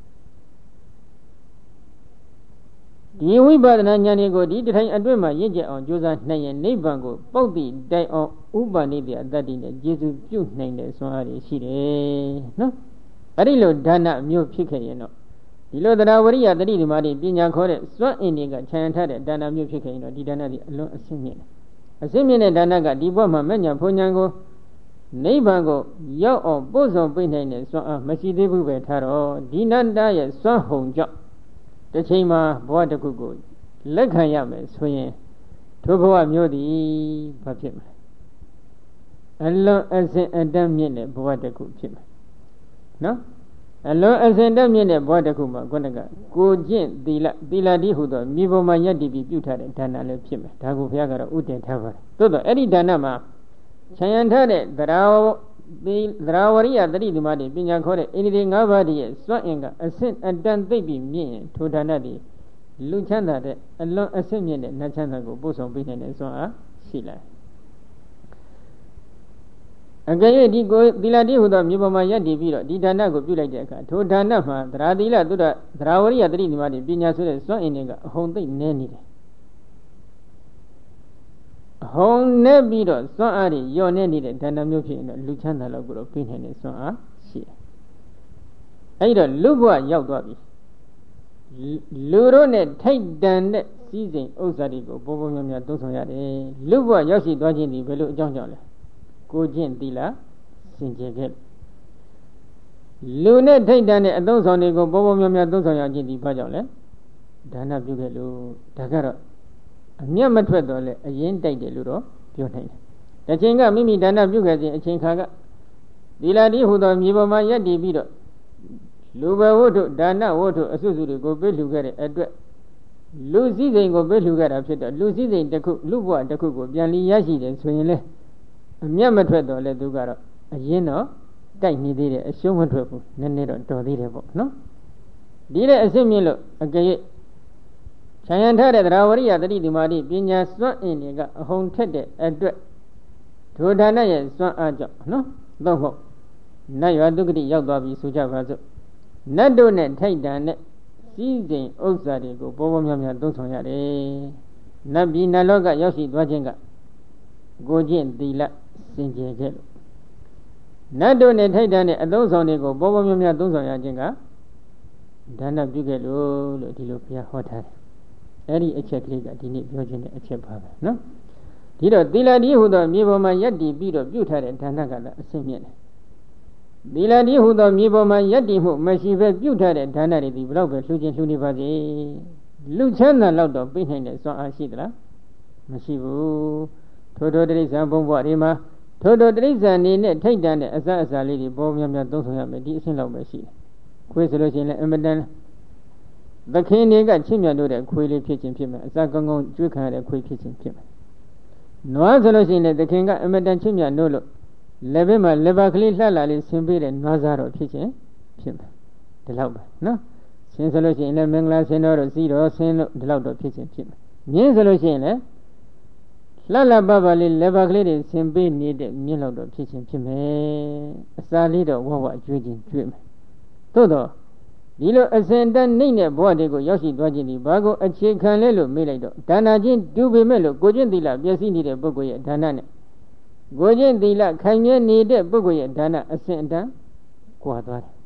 ဒီဝိပဿနာဉာဏ်တွေကိုဒီတထိုင်အတွင်းမှာရင့်ကျက်အောင်ကြိုးစားနိုင်ရင်နိဗ္ဗာန်ကိုပေါက်တည်တိုင်အောင်ဥပ္ပနိတ္တအတ္တိနဲ့ကျေစုပြုနိုင်တဲ့ဆွမ်းအားတွေရှိတယ်နော်အဲ့ဒီလိုဒါနမျိုးဖြစ်ခဲ့ရင်တော့ဒီလိုတရားဝရိယတတိဓမ္မတွေပညာခေါ်တဲ့စွမ်းအင်တွေကခြံထားတဲ့ဒါနမျိုးဖြစ်ခဲ့ရင်တော့ဒီဒါနတွေအလွန်အဆင့်မြင့်တယ်အဆင့်မြင့်တဲ့ဒါနကဒီဘဝမှာမဉ္ဇဉ်ဘုံဉဏ်ကိုနိဗ္ဗာန်ကိုရောက်အောင်ပို့ဆောင်ပေးနိုင်တဲ့စွမ်းအားမရှိသေးဘူးပဲထားတော့ဒီနန္တရဲ့စွမ်းဟုန်ကြောင့်တစ်ချိန်မှာဘဝတစ်ခုကိုလက်ခံရမယ်ဆိုရင်ထိုဘဝမျိုးသည်ဘာဖြစ်မလဲအလွန်အစင်အတတ်မြင့်တဲ့ဘဝတစ်ခုဖြစ်မယ်နော်အလွန်အစင်တတ်မြင့်တဲ့ဘဝတစ်ခုမှာခုနကကိုကျင့်သီလသီလတိဟုသောမြေပေါ်မှာယက်တည်ပြီးပြုထားတဲ့ဒါနလည်းဖြစ်မယ်ဒါကိုဘုရားကတော့ဥတည်ထားပါတယ်သို့တော့အဲ့ဒီဒါနမှာခြံရံထားတဲ့သရာသရာဝရိယတတိဓမ္မတွေပညာခေါ်တဲ့အိန္ဒိ၅ပါးရဲ့စွန့်အင်ကအဆင့်အတန်သိပ်ပြီးမြင့်ရင်ထိုဒါနတွေလူချမ်းသာတဲ့အလွန်အဆင့်မြင့်တဲ့နတ်ချမ်းသာကိုပို့ဆောင်ပေးနိုင်တဲ့စွမ်းအားရှိလာအကယ်၍ဒီကိုသီလတိဟုသောမြေပေါ်မှာယက်တည်ပြီးတော့ဒီဒါနကိုပြုလိုက်တဲ့အခါထိုဒါနမှာသရာသီလသုဒ္ဓသရာဝရိယတတိဓမ္မတွေပညာဆိုတဲ့စွန့်အင်တွေကအဟုန်သိပ်နည်းနေတယ်အဟုန်နဲ့ပြီးတော့စွန့်အားတွေညော့နေနေတဲ့ဒါနမျိုးဖြစ်ရင်တော့လူချမ်းသာလောက်ကိုတော့ပြင်းနေတဲ့စွန့်အားရှိတယ်အဲ့တော့လူဘဝရောက်သွားပြီလူတို့နဲ့ထိုက်တန်တဲ့စည်းစိမ်ဥစ္စာတွေကိုပေါ်ပေါ်များများသုံးဆောင်ရတယ်လူဘဝရောက်ရှိသွားခြင်းဒီဘယ်လိုအကြောင်းကြောင့်လဲကိုကျင့်သီလစင်ကြယ်ခဲ့လူနဲ့ထိတ်တန်တဲ့အသုံးဆောင်တွေကိုပေါ်ပေါ်များများသုံးဆောင်ရခြင်းဒီဘာကြောင့်လဲဒါနပြုခဲ့လို့ဒါကတော့အမျက်မထွက်တော့လေအရင်တိုက်တယ်လို့တော့ပြောနိုင်တယ်။တစ်ချိန်ကမိမိဒါနပြုခဲ့ခြင်းအချိန်ခါကသီလတိဟူသောမြေပေါ်မှာယက်တည်ပြီးတော့လူဘဝတ္ထုဒါနဝတ္ထုအစွစုတွေကိုပေးလှူခဲ့တဲ့အတွက်လူစည်းစိမ်ကိုပေးလှူခဲ့တာဖြစ်တော့လူစည်းစိမ်တစ်ခုလူဘဝတစ်ခုကိုပြန်လီရရှိတယ်ဆိုရင်လေအမျက်မထွက်တော့လေသူကတော့အရင်တော့တိုက်နေသေးတယ်အရှုံးမထွက်ဘူးနည်းနည်းတော့တော်သေးတယ်ပေါ့နော်ဒီတဲ့အစ်မြင့်လို့အကယ်၍ခြံရံထားတဲ့သရဝရိယတတိသမารိပညာစွမ်းအင်တွေကအဟုန်ထက်တဲ့အတွက်ထိုဒါနရဲ့စွမ်းအားကြောင့်နော်သို့မဟုတ်နတ်ရွာဒုက္ခတိရောက်သွားပြီဆိုကြပါစို့နတ်တို့နဲ့ထိုက်တန်တဲ့စည်းစိမ်ဥစ္စာတွေကိုပေါ်ပေါ်များများသုံးဆောင်ရတယ်နတ်ပြည်နတ်လောကရောက်ရှိသွားခြင်းကကိုကျင့်သီလစင်ကြယ်ခဲ့လို့နတ်တို့နဲ့ထိုက်တန်တဲ့အသုံးဆောင်တွေကိုပေါ်ပေါ်များများသုံးဆောင်ရခြင်းကဒါနပြုခဲ့လို့လို့ဒီလိုဘုရားဟောထားတယ်အဲ့ဒီအချက်ကလေးကဒီနေ့ပြောခြင်းတဲ့အချက်ပါပဲနော်ဒီတော့သီလဒီဟုသောမြေပေါ်မှာယက်တည်ပြီးတော့ပြုထားတဲ့ဒါနကလည်းအဆင့်မြင့်တယ်သီလဒီဟုသောမြေပေါ်မှာယက်တည်မှုမရှိဘဲပြုထားတဲ့ဒါနတွေဒီဘလောက်ပဲလှူခြင်းလှူနေပါစေလူချမ်းသာလောက်တော့ပြနိုင်တဲ့စွမ်းအားရှိသလားမရှိဘူးထိုထိုတိရစ္ဆာန်ဘုံဘဝတွေမှာထိုထိုတိရစ္ဆာန်နေနဲ့ထိတ်တန်တဲ့အစအစလေးတွေပေါ်များများသုံးဆောင်ရမယ်ဒီအဆင့်လောက်ပဲရှိတယ်ခွေးဆိုလို့ရှိရင်လည်းအမတန်သခင်တွေကချစ်မြတ်လို့တဲ့ခွေးလေးဖြစ်ခြင်းဖြစ်မယ်အစကောင်းကောင်းကျွေးခံရတဲ့ခွေးဖြစ်ခြင်းဖြစ်မယ်နွားဆိုလို့ရှိရင်လည်းသခင်ကအမတန်ချစ်မြတ်လို့လို့လက်ဘက်မှာလက်ပါကလေးလှလှလေးဆင်ပေးတဲ့နွားစားတော့ဖြစ်ခြင်းဖြစ်မယ်ဒီလောက်ပဲနော်ဆင်းဆိုလို့ရှိရင်လည်းမင်္ဂလာဆင်းတော်တို့စီတော်ဆင်းလို့ဒီလောက်တော့ဖြစ်ခြင်းဖြစ်မယ်မြင်းဆိုလို့ရှိရင်လည်းလှလှပပလေးလက်ပါကလေးတွေဆင်ပေးနေတဲ့မြင်းလောက်တော့ဖြစ်ခြင်းဖြစ်မယ်အစာလေးတော့ဝဝကျွေးခြင်းကျွေးမယ်သို့တော့ဒီလိုအစဉ်တန်းနှိမ့်တဲ့ဘဝတွေကိုရောက်ရှိသွားခြင်းဒီဘာကိုအခြေခံလဲလို့မေးလိုက်တော့ဒါနချင်းဒုပေမဲ့လို့ကိုချင်းသီလပျက်စီးနေတဲ့ပုဂ္ဂိုလ်ရဲ့ဒါနနဲ့ကိုချင်းသီလခိုင်မြဲနေတဲ့ပုဂ္ဂိုလ်ရဲ့ဒါနအစဉ်တန်းကွာသွားတယ်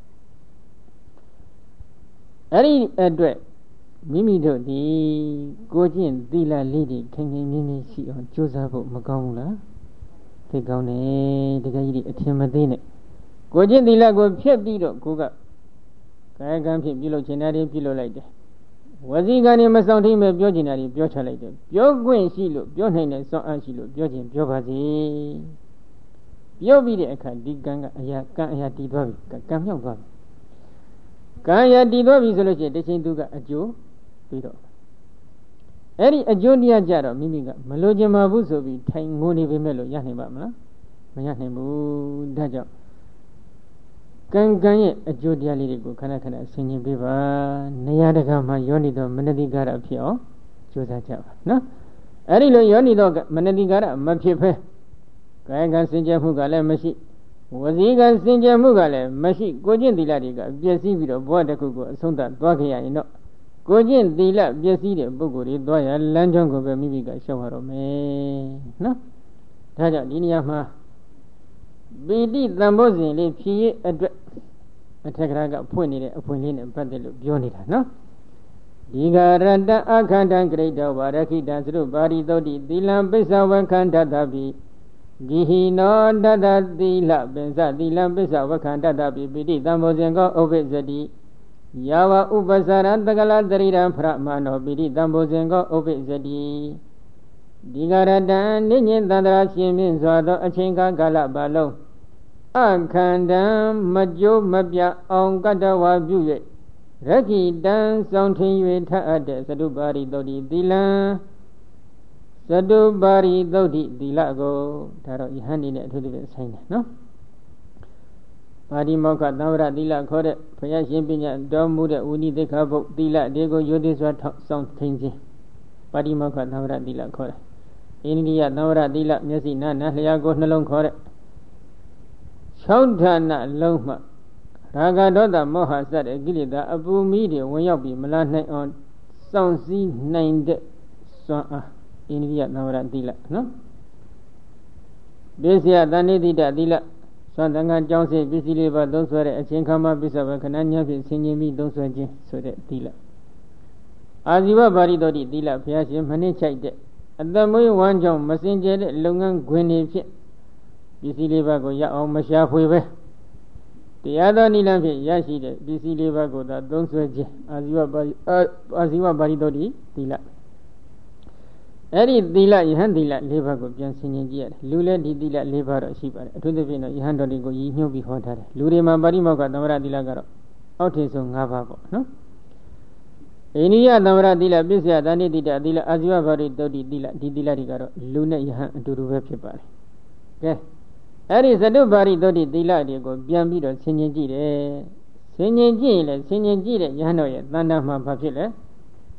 အဲ့ဒီအတွက်မိမိတို့ဒီကိုချင်းသီလလေးတွေခိုင်ခိုင်မြဲမြဲရှိအောင်ကြိုးစားဖို့မကောင်းဘူးလားသိကောင်းတယ်တကယ်ကြီးအထင်မသေးနဲ့ကိုချင်းသီလကိုဖျက်ပြီးတော့ကိုကကာယကံဖြစ်ပြုလုပ်ခြင်းတွေပြုလုပ်လိုက်တယ်ဝစီကံတွေမဆောင်ထိမဲ့ပြောခြင်းတွေပြောချလိုက်တယ်ပြောခွင့်ရှိလို့ပြောနိုင်တဲ့စွမ်းအားရှိလို့ပြောခြင်းပြောပါစေပြောပြီးတဲ့အခါဒီကံကအရာကံအရာတည်သွားပြီကံမြောက်သွားပြီကံအရာတည်သွားပြီဆိုလို့ရှိရင်တစ်ချိန်သူကအကျိုးပြီးတော့အဲ့ဒီအကျိုးတရားကြတော့မိမိကမလိုချင်ပါဘူးဆိုပြီးထိုင်ငိုနေပေမဲ့လို့ရနိုင်ပါမလားမရနိုင်ဘူးဒါကြောင့်ကံကံရဲ့အကျိုးတရားလေးတွေကိုခဏခဏဆင်ခြင်ပေးပါနေရာတကာမှာယောနိသောမနတိကာရဖြစ်အောင်ကြိုးစားကြပါနော်အဲ့ဒီလိုယောနိသောမနတိကာရမဖြစ်ဖဲကာယကံစင်ကြယ်မှုကလည်းမရှိဝစီကံစင်ကြယ်မှုကလည်းမရှိကိုကျင့်သီလတွေကပျက်စီးပြီးတော့ဘဝတစ်ခုကိုအဆုံးသတ်သွားခဲ့ရရင်တော့ကိုကျင့်သီလပျက်စီးတဲ့ပုဂ္ဂိုလ်တွေသွားရလမ်းကြောင်းကိုပဲမိမိကရှောက်ရတော့မယ်နော်ဒါကြောင့်ဒီနေရာမှာပီတိတန်ဖိုးစဉ်လေးဖြည့်ရအတွက်အထက်ကရာကဖွင့်နေတဲ့အဖွင့်လေးနဲ့ပတ်သက်လို့ပြောနေတာနော်ဒီဃရတအခန္တံဂရိတောဝရခိတံသရုပါရိသုတ်တိသီလံပိစ္ဆဝခန္တတပိဂိဟိနောတတသီလပင်စသီလံပိစ္ဆဝခန္တတပိပီတိတန်ဖိုးစဉ်ကောဥပ္ပဇ္ဇတိယာဝဥပ္ပစရံတကလတရိရံဖရမနောပီတိတန်ဖိုးစဉ်ကောဥပ္ပဇ္ဇတိဒီဃရတံနိညင်တန္တရာရှင်မြင့်စွာသောအချိန်ကာလပတ်လုံးအခန္တံမကြိုးမပြအောင်ကတ္တဝါပြု၍ရခိတံဆောင်ထင်း၍ထအပ်တဲ့သတုပါရိသုတ်တိသီလံသတုပါရိသုတ်တိသီလကိုဒါတော့ယဟန်ဒီနဲ့အထူးသဖြင့်ဆိုင်တယ်နော်ပါဠိမောက္ခသံဝရသီလခေါ်တဲ့ဘုရားရှင်ပညာတော်မူတဲ့ဝိနည်းသိက္ခာပုဒ်သီလတွေကိုရိုသေစွာဆောင်ထင်းခြင်းပါဠိမောက္ခသံဝရသီလခေါ်တယ်အိန္ဒိယသံဝရသီလမျက်စိနားနားလျှာကိုနှလုံးခေါ်တဲ့၆ဌာနလုံးမှရာဂဒေါသမောဟစတဲ့ကိလေသာအပူမီးတွေဝင်ရောက်ပြီးမလာနိုင်အောင်စောင့်စည်းနိုင်တဲ့စွမ်းအားအိန္ဒိယသံဝရသီလနော်ပိစ္ဆယတဏိတိတသီလစွမ်းတန်ခါကြောင်းစေပစ္စည်းလေးပါသုံးဆွဲတဲ့အချင်းခါမှပစ္စဝခဏညဖြင့်ဆင်ញင်ပြီးသုံးဆွဲခြင်းဆိုတဲ့သီလအာဇီဝပါရိသောတိသီလဘုရားရှင်မနှိမ့်ချိုက်တဲ့အတ္တမွေးဝမ်းကြောင့်မစင်ကြဲတဲ့လုပ်ငန်းခွင်တွေဖြင့်ပစ္စည်းလေးပါးကိုရအောင်မရှာဖွေပဲတရားတော်နိလန်းဖြင့်ရရှိတဲ့ပစ္စည်းလေးပါးကိုသာသုံးဆွဲခြင်းအာဇီဝပါရိအာဇီဝပါရိသောတိသီလအဲ့ဒီသီလယဟန်သီလ၄ပါးကိုပြန်ဆင်ခြင်ကြည့်ရတယ်လူလည်းဒီသီလ၄ပါးတော့ရှိပါတယ်အထူးသဖြင့်တော့ယဟန်တော်တွေကိုရည်ညွှန်းပြီးဟောထားတယ်လူတွေမှာပါဠိမောက္ခသံဝရသီလကတော့အောက်ထင်ဆုံး၅ပါးပေါ့နော်အိန္ဒိယသံဝရသီလပစ္စယတဏိတိတသီလအာဇီဝပါရိသောတိသီလဒီသီလတွေကတော့လူနဲ့ယဟန်အတူတူပဲဖြစ်ပါတယ်ကဲအဲ့ဒီသတုပါရိသုတ်တိသီလတွေကိုပြန်ပြီးတော့ဆင်ခြင်ကြည့်တယ်ဆင်ခြင်ကြည့်ရင်လည်းဆင်ခြင်ကြည့်တဲ့ယဟန်တော်ရဲ့တဏ္ဍာမှာဘာဖြစ်လဲ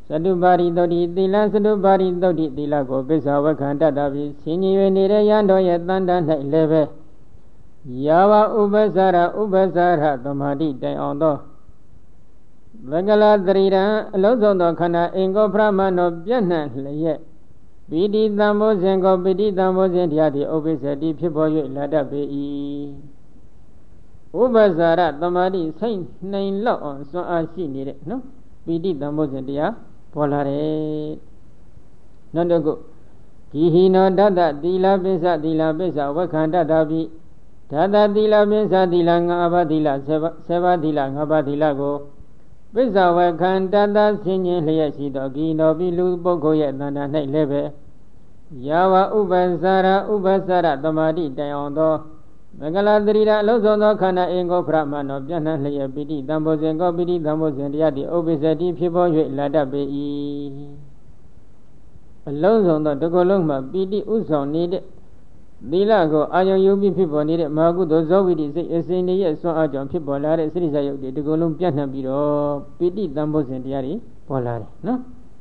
Satu bari todi tila satu bari todi tila ko pisa wakanda tabi sinyi we nire yando ye tanda nai lebe yawa ubasara ubasara tamadi tay on do Vagala Drira Lozondo Kana Ingo Brahmano Biana Laye Bidi Dambo Zengo Bidi Dambo Zendiadi Obesadi Pipo Lada Be Ubazara Tamadi Saint Nine Law on so as she needed, no? Bidi Dambo Zendia Polare Nandago Kihino Dada Dila Besa Dila Besa Wakanda Dabi Dada Dila Besa Dila Abadila Seva Dila Abadila Go Pisa wakanda da sinye liya shido gino bilu boko ye nana nai lebe Yawa ubasara ubasara tamadi tayondo Magala drira lozondo kana ingo brahmano Biana liya bidi dambo zengo bidi dambo zendiyadi obisadi pipo yue lada be i Lozondo dogolong ma bidi usong nide Dila go ayon yubi pipo nide magu do zovidi se esini ye so ajon pipo lare sri sayok de dogolong piana biro Pidi dambo zendiyari polare no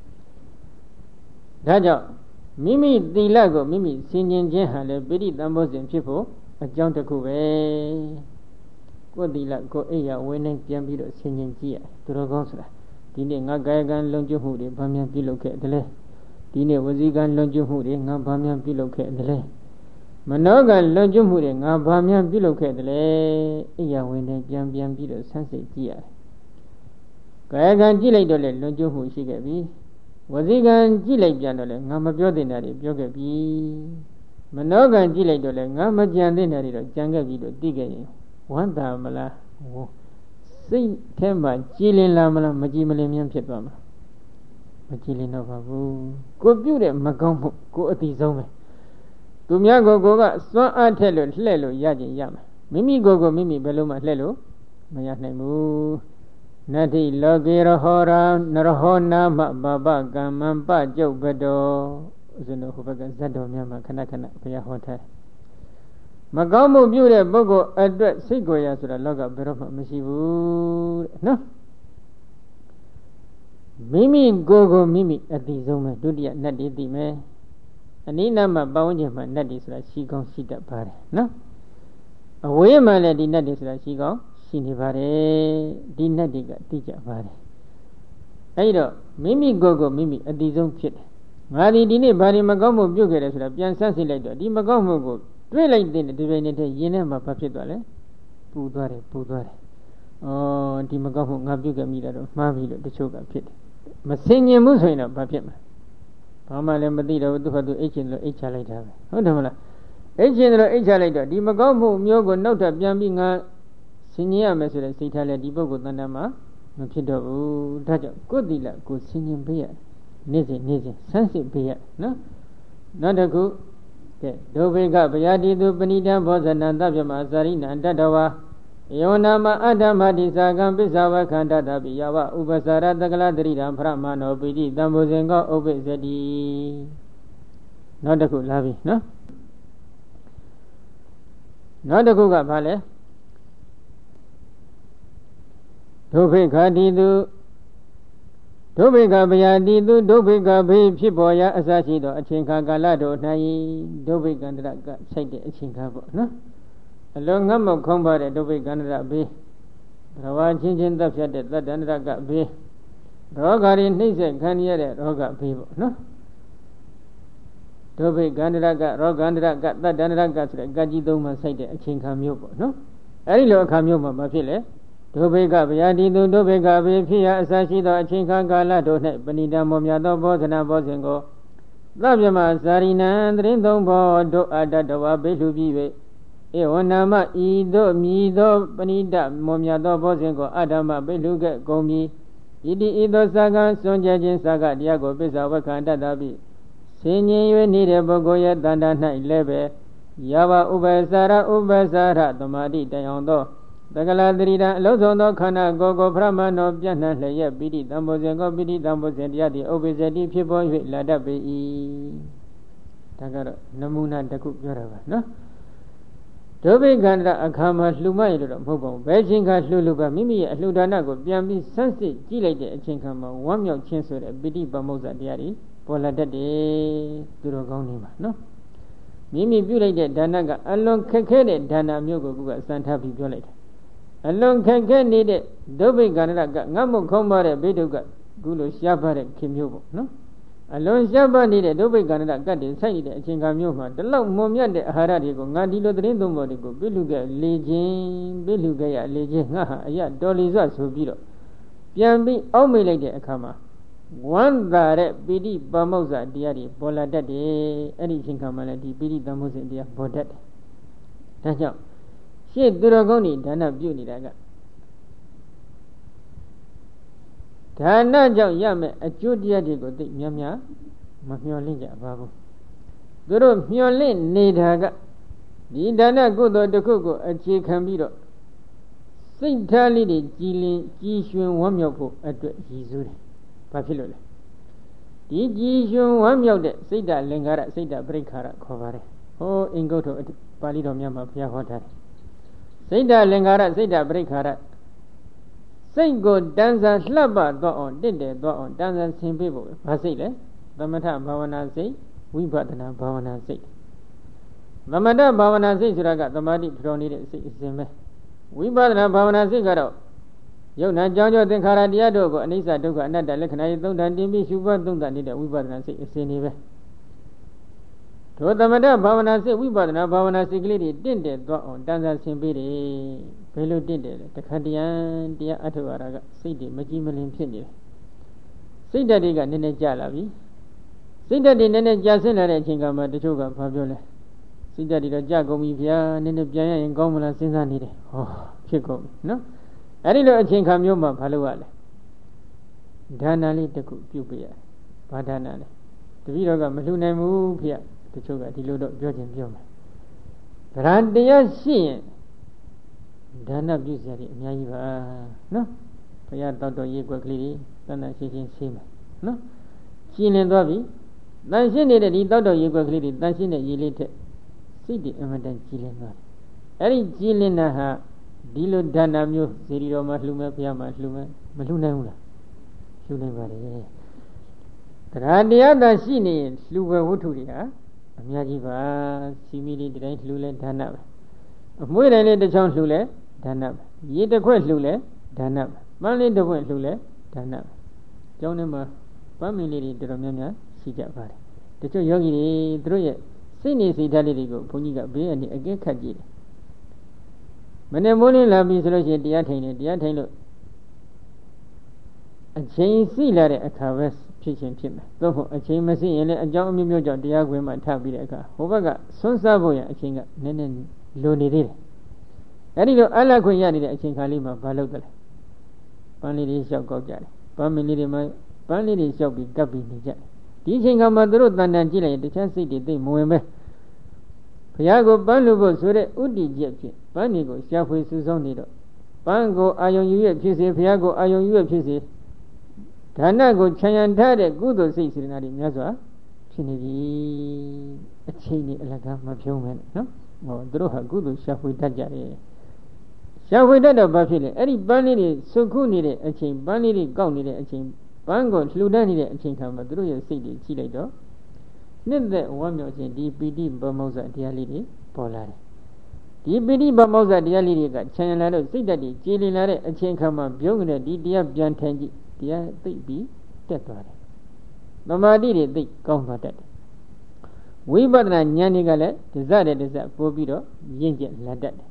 Dajo Mimi dila go mimi sinyin jen hale pidi dambo zen pipo Ajang taku be Ko dila ko eya wenen pian biro sinyin jia Turogong sura Dine nga gaya gan lonjo huri bamian pilo ke dele Dine wazi gan lonjo huri nga bamian pilo ke dele Manoga lonjo huri nga bamian pilo ke dele Eya wenen pian pian biro sanse jia Gaya gan jilai dole lonjo huri shige bi Wazi gan jilai pian dole nga mabyo dinari pyo ke bi Manoga jilai dole nga majian dinari ro janga bi do tige yin Wanda mala Sei tema jilin la mala maji male mian phit twa ma Majilin no ba bu Ko pyu de magong mu ko ati song me Tu mya ko ko ka swan a thet lo hleh lo ya jin ya ma Mimi ko ko mimi be lo ma hleh lo ma ya nai mu Nati loke rahora naraho nama baba gaman pa jau bado Zeno hubaka zado miyama kana kana paya hotai Magamu biure bogo adwet sikoya sura loka beroma mashibu No Mimi gogo mimi ati zome dudia nadi di me Ani nama bawunje ma nadi sura shikong sita pare No Awe ma le di nadi sura shikong Sini pare Di nadi ka tija pare Airo mimi gogo mimi ati zong fit Ngadi dini bari magamu biuke re sura pian sansi lai do Di magamu go Dwe lai dini dwe nite yene ma pa fit do le Pu dware pu dware Oh di magamu nga biuke mi da do Ma bi do decho ka fit Ma sinye mu so yin do pa fit ma Pama le mati do du hatu echin lo echa lai daဟုတ်တယ်မလားechin lo echa lai do Di magamuမျိုးကိုနောက်ထပ်ပြန်ပြီးငါဆင်ញင်ရမယ်ဆိုတဲ့စိတ်ထားလဲဒီပုဂ္ဂိုလ်တဏ္ဍာမှာမဖြစ်တော့ဘူးဒါကြောင့်ကိုယ်တိလကိုဆင်ញင်ပေးရနေ့စဉ်နေ့စဉ်ဆန်းစစ်ပေးရနော်နောက်တစ်ခုတဲ့ဒုဗေကဗျာတိတုပဏိတံဘောဇနံသဗ္ဗမအစာရိဏံတတဝါယောနာမအတ္တမတိသာကံပစ္စဝခန္ဓာတပိယဝဥပ္ပစာရတကလတရိရံဖရမနောပိတိတံဘောဇင်ကောဥပ္ပစ္စတိနောက်တစ်ခုလာပြီနော်နောက်တစ်ခုကဘာလဲဒုဗေကတိတုဒုဗေကဗျာတိတုဒုဗေကဘေးဖြစ်ပေါ်ရာအစရှိသောအချိန်ခါကာလတို့၌ဒုဗေကန္တရကဆိုင်တဲ့အချိန်ခါပေါ့နော်အလုံးငတ်မခုံးပါတဲ့ဒုဗေကန္တရဘေးဘဝချင်းချင်းတပ်ဖြတ်တဲ့သတ္တန္တရကဘေးရောဂါတွေနှိမ့်ဆက်ခံရတဲ့ရောဂဘေးပေါ့နော်ဒုဗေကန္တရကရောဂန္တရကသတ္တန္တရကဆိုတဲ့ကကြီးသုံးပါးဆိုင်တဲ့အချိန်ခါမျိုးပေါ့နော်အဲဒီလိုအခါမျိုးမှာမဖြစ်လေဒုဗေကဗျာတိတုဒုဗေကဘေဖြစ်ရာအစရှိသောအချိန်ခါကာလတို့၌ပဏိတံမောမြတ်သောဘောဓနာဘောဇင်ကိုသဗ္ဗမဇာရိဏံသရင်သုံးဘောတို့အတ္တတဝဘေလူပြီး၍ဧဝနာမဤသို့မြည်သောပဏိတမောမြတ်သောဘောဇင်ကိုအတ္တမဘေလူကဲ့ကုန်ပြီဣတိဤသောစာကံစွန့်ကြဲခြင်းစာကတရားကိုပစ္ဆဝခန္တတပိဆင်ញင်၍နေတဲ့ပုဂ္ဂိုလ်ရဲ့တဏ္ဍာ၌လည်းပဲယဝဥပ္ပစာရဥပ္ပစာရသမာတိတယံသောတကလာတရိဒံအလုံးစုံသောခန္ဓာကိုယ်ကိုပရမဏောပြန့်နှံ့လျက်ပိဋိတံဘောဇင်ကိုပိဋိတံဘောဇင်တရားတိဥပ္ပဇ္ဇတိဖြစ်ပေါ်၍လာတတ်ပေ၏ဒါကတော့နမူနာတစ်ခုပြောတာပါနော်ဒုဗိကန္တအခါမှာလှူမရလို့တော့မဟုတ်ပါဘူးဘယ်ချိန်ကလှူလို့ပါမိမိရဲ့အလှူဒါနကိုပြန်ပြီးဆန်းစစ်ကြည့်လိုက်တဲ့အချိန်ခါမှာဝမ်းမြောက်ခြင်းဆိုတဲ့ပိဋိပမုစ္ဆတရားတွေပေါ်လာတတ်တယ်သူတော်ကောင်းနေမှာနော်မိမိပြုလိုက်တဲ့ဒါနကအလွန်ခက်ခဲတဲ့ဒါနမျိုးကိုကုကစံထားပြီးပြောလိုက်တယ်အလွန်ခက်ခဲနေတဲ့ဒုဗိကန္တကငတ်မုတ်ခေါင်းပါတဲ့ဘိတုကကုလိုရှားပါတဲ့ခင်မျိုးပေါ့နော်အလွန်ရှားပါနေတဲ့ဒုဗိကန္တကတ်တွေဆိုင်နေတဲ့အချိန်ခါမျိုးမှာတလောက်မွန်မြတ်တဲ့အာဟာရတွေကိုငါဒီလိုသတင်းသုံးပေါ်တွေကိုပြလူခဲ့လေခြင်းပြလူခဲ့ရလေခြင်းငါဟာအရတော်လီစွာဆိုပြီးတော့ပြန်ပြီးအောက်မေ့လိုက်တဲ့အခါမှာဝန္တာတဲ့ပိဋိပမုစ္ဆတရားတွေပေါ်လာတတ်တယ်အဲ့ဒီအချိန်ခါမှာလည်းဒီပိဋိပမုစ္ဆတရားပေါ်တတ်တယ်ဒါကြောင့်ရှေ့သူတော်ကောင်းတွေဒါနပြုနေတာကဒါနကြောင့်ရမယ်အကျိုးတရားတွေကိုသိများများမမျှော်လင့်ကြပါဘူးသူတို့မျှော်လင့်နေတာကဒီဒါနကုသိုလ်တစ်ခုကိုအခြေခံပြီးတော့စိတ်ထားလေးတွေကြည်လင်ကြည်ရွှင်ဝမ်းမြောက်ဖို့အတွက်ရည်စူးတယ်ဘာဖြစ်လို့လဲဒီကြည်ရွှင်ဝမ်းမြောက်တဲ့စိတ်ဓာတ်လင်္ကာရစိတ်ဓာတ်ပရိက္ခာရခေါ်ပါတယ်ဟောအင်္ဂုတ္တပါဠိတော်များမှာဘုရားဟောထားတယ်စိတ်ဓာတ်လင်္ကာရစိတ်ဓာတ်ပရိက္ခာရစိတ်ကိုတန်ဆာလှပ်ပတော့အောင်တင့်တယ်တော့အောင်တန်ဆာဆင်ပေးဖို့ဘာစိတ်လဲသမထဘာဝနာစိတ်ဝိပဿနာဘာဝနာစိတ်သမထဘာဝနာစိတ်ဆိုတာကသမာဓိထတော်နေတဲ့စိတ်အစဉ်ပဲဝိပဿနာဘာဝနာစိတ်ကတော့ယုတ်နာကြောင့်ကြောင့်သင်္ခါရတရားတို့ကိုအနိစ္စဒုက္ခအနတ္တလက္ခဏာရေးသုံးတန်တင်ပြီးရှုပွားသုံးတန်နေတဲ့ဝိပဿနာစိတ်အစဉ်နေပဲထိုသမထဘာဝနာစိတ်ဝိပဿနာဘာဝနာစိတ်ကလေးတွေတင့်တယ်တော့အောင်တန်ဆာဆင်ပေးတယ်ဘယ်လိုတင့်တယ်လဲတခါတရံတရားအထုဝါဒကစိတ်တွေမကြည်မလင်ဖြစ်နေတယ်စိတ်ဓာတ်တွေကနည်းနည်းကျလာပြီစိတ်ဓာတ်တွေနည်းနည်းကျဆင်းလာတဲ့အချိန်ကမှတချို့ကဘာပြောလဲစိတ်ဓာတ်တွေတော့ကြကုန်ပြီဗျာနည်းနည်းပြန်ရရင်ကောင်းမလားစဉ်းစားနေတယ်ဟောဖြစ်ကုန်ပြီနော်အဲ့ဒီလိုအချိန်ခါမျိုးမှာဘာလုပ်ရလဲဒါနလေးတစ်ခုပြုပေးရတယ်ဘာဒါနလဲတပည့်တော်ကမလှူနိုင်ဘူးဖေတချို့ကဒီလိုတော့ပြောခြင်းပြောမယ်ဗရန်တရားရှိရင်ဒါနပြုစရာတွေအများကြီးပါနော်ဘုရားတောက်တော်ရေးကွက်ကလေးတွေတန်တန်ရှင်းရှင်းရှင်းမယ်နော်ရှင်းလင်းသွားပြီတန်ရှင်းနေတဲ့ဒီတောက်တော်ရေးကွက်ကလေးတွေတန်ရှင်းတဲ့ရေးလေးထက်စိတ်တွေအမှန်တန်ကြည်လင်သွားတယ်အဲ့ဒီကြည်လင်တာဟာဒီလိုဒါနမျိုးဇေဒီတော်မှာလှူမယ်ဘုရားမှာလှူမယ်မလှူနိုင်ဘူးလားလှူနိုင်ပါလေတရားတရားသာရှိနေရင်လှူပဲဝတ္ထုတွေဟာအများကြီးပါစီမီလေးတိုင်းလှူလဲဒါနပဲအမွှေးတိုင်းလေးတစ်ချောင်းလှူလဲဒါနပဲရေတစ်ခွက်လှူလဲဒါနပဲပန်းလေးတစ်ခွက်လှူလဲဒါနပဲကျောင်းထဲမှာပန်းမင်းလေးတွေတော်တော်များများရှိကြပါတယ်တချို့ယောဂီတွေသူတို့ရဲ့စိတ်နေစိတ်ဓာတ်လေးတွေကိုဘုန်းကြီးကဘေးကနေအကဲခတ်ကြည့်တယ်မနေ့မိုးလင်းလာပြီဆိုလို့ရှိရင်တရားထိုင်တယ်တရားထိုင်လို့အချိန်စီလာတဲ့အခါပဲဖြစ်ချင်းဖြစ်မယ်သို့မဟုတ်အချိန်မစီရင်လည်းအကြောင်းအမျိုးမျိုးကြောင့်တရားခွင်မှာထပ်ပြီးတဲ့အခါဟိုဘက်ကဆွန်းစားဖို့ရအချိန်ကနည်းနည်းလိုနေသေးတယ်အဲ့ဒီလိုအလတ်ခွင့်ရနေတဲ့အချိန်ခါလေးမှာဘာလုပ်တယ်လဲပန်းလေးတွေလျှောက်ကောက်ကြတယ်ပန်းမင်းလေးတွေမှာပန်းလေးတွေလျှောက်ပြီးကပ်ပြီးနေကြတယ်ဒီအချိန်ခါမှာသူတို့တန်တန်ကြည့်လိုက်ရင်တခြားစိတ်တွေသိမဝင်ပဲဘုရားကိုပန်းလို့ဖို့ဆိုတဲ့ဥတည်ချက်ဖြင့်ပန်းတွေကိုရှာဖွေစုဆောင်းနေတော့ပန်းကိုအာယုံယူရဖြစ်စေဘုရားကိုအာယုံယူရဖြစ်စေဒါနကိုခြံရံထားတဲ့ကုသိုလ်စိတ်စေတနာတွေများစွာဖြစ်နေပြီအချိန်နဲ့အလကားမဖြုံးပဲနော်ဟောသူတို့ဟာကုသိုလ်ရှာဖွေတတ်ကြတယ်ရှာဖွေတတ်တော့ဘာဖြစ်လဲအဲ့ဒီပန်းလေးတွေစုခုနေတဲ့အချိန်ပန်းလေးတွေကောက်နေတဲ့အချိန်ပန်းကိုလှူဒန်းနေတဲ့အချိန်ခါမှာသူတို့ရဲ့စိတ်တွေကြည့်လိုက်တော့နှစ်သက်ဝမ်းမြောက်ခြင်းဒီပိဋိပမုစ္ဆတရားလေးတွေပေါ်လာတယ်ဒီပိဋိပမုစ္ဆတရားလေးတွေကခြံရံလာတော့စိတ်ဓာတ်တွေကြည်လင်လာတဲ့အချိန်ခါမှာပြုံးနေတဲ့ဒီတရားပြန်ထန်ကြည့်တရားသိပြီးတက်သွားတယ်သမာဓိတွေသိကောင်းသွားတတ်တယ်ဝိပဿနာဉာဏ်တွေကလည်းဒဇတဲ့ဒဇပို့ပြီးတော့ရင့်ကျက်လာတတ်တယ်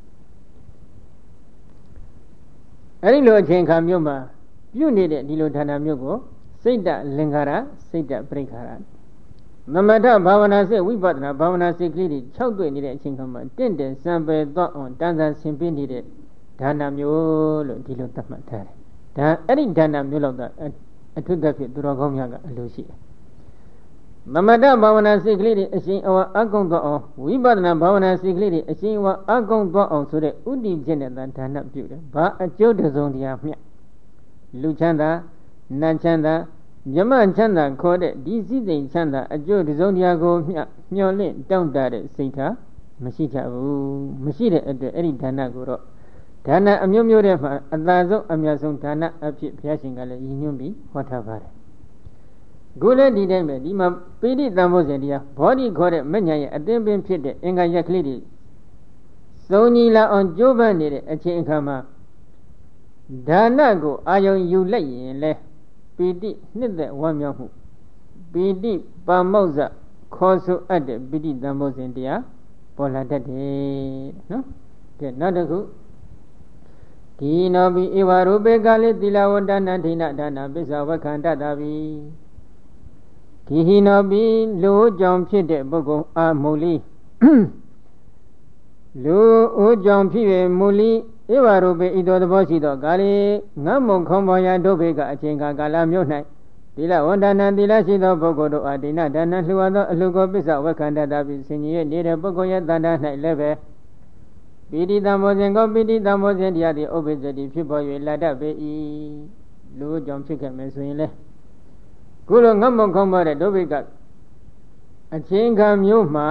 အဲဒီလိုအချိန်ခါမျိုးမှာပြုနေတဲ့ဒီလိုဌာနမျိုးကိုစိတ်တလင်္ကာရစိတ်တပရိက္ခာရသမထဘာဝနာစိတ်ဝိပဿနာဘာဝနာစိတ်ကလေးတွေ၆တွေ့နေတဲ့အချိန်ခါမှာတင့်တယ်စံပယ်သွားအောင်တန်ဆာဆင်ပေးနေတဲ့ဌာနမျိုးလို့ဒီလိုသတ်မှတ်ထားတယ်ဒါအဲ့ဒီဒါနမျိုးလောက်ကအထွတ်သက်ဖြစ်သူတော်ကောင်းများကအလိုရှိတယ်သမထဘာဝနာစိတ်ကလေးတွေအရှင်အဝအကုံသွားအောင်ဝိပဿနာဘာဝနာစိတ်ကလေးတွေအရှင်အဝအကုံသွားအောင်ဆိုတဲ့ဥတည်ခြင်းနဲ့ဒါနပြုတယ်ဘာအကျိုးတစုံတရားမျှလူချမ်းသာနတ်ချမ်းသာမြမချမ်းသာခေါ်တဲ့ဒီစည်းစိမ်ချမ်းသာအကျိုးတစုံတရားကိုမျှမျှော်လင့်တောင့်တတဲ့စိတ်ထားမရှိကြဘူးမရှိတဲ့အတွက်အဲ့ဒီဒါနကိုတော့ဒါနအမျိုးမျိုးတဲ့မှာအသာဆုံးအမြတ်ဆုံးဒါနအဖြစ်ဘုရားရှင်ကလည်းရည်ညွှန်းပြီးဟောထားပါတယ်ခုလည်းဒီတိုင်းပဲဒီမှာပိဋိသံဘောဇဉ်တရားဘောဓိခေါ်တဲ့မဉ္ဇဉ်ရဲ့အသင်ပင်ဖြစ်တဲ့အင်္ဂါရက်ကလေးတွေစုံညီလာအောင်ကြိုးပမ်းနေတဲ့အချိန်အခါမှာဒါနကိုအာယုံယူလိုက်ရင်လေပိဋိနှစ်သက်ဝမ်းမြောက်မှုပိဋိပါမောဇ္ဇခေါ်ဆိုအပ်တဲ့ပိဋိသံဘောဇဉ်တရားပေါ်လာတတ်တယ်နော်ကဲနောက်တစ်ခုဒီနောပိဧဝရူပေကလေသီလဝတ္တနာဒိဏဒါနပိစ္ဆဝခန္တတာပိဒီဟိနောပိလူကြောင့်ဖြစ်တဲ့ပုဂ္ဂိုလ်အာမူလီလူအိုးကြောင့်ဖြစ်၍မူလီဧဝရူပေဤသို့သဘောရှိသောကာလေငတ်မုံခေါံပေါ်ရာဒုဗေကအချိန်ကာလမျိုး၌သီလဝန္ဒနာသီလရှိသောပုဂ္ဂိုလ်တို့အားဒိဏဒါနလှူအပ်သောအလှကိုပိစ္ဆဝခန္တတာပိဆင်ញရဲ့နေတဲ့ပုဂ္ဂိုလ်ရဲ့တဏ္ဍာ၌လည်းပဲပိဋိသံဘောဇဉ်ကိုပိဋိသံဘောဇဉ်တရားသည်ဥပ္ပဇ္ဇတိဖြစ်ပေါ်၍လာတတ်ပေ၏လူကြောင့်ဖြစ်ခဲ့မယ်ဆိုရင်လေခုလိုငတ်မုံခေါံပေါ်တဲ့ဒုဗေကအချိန်ခါမျိုးမှာ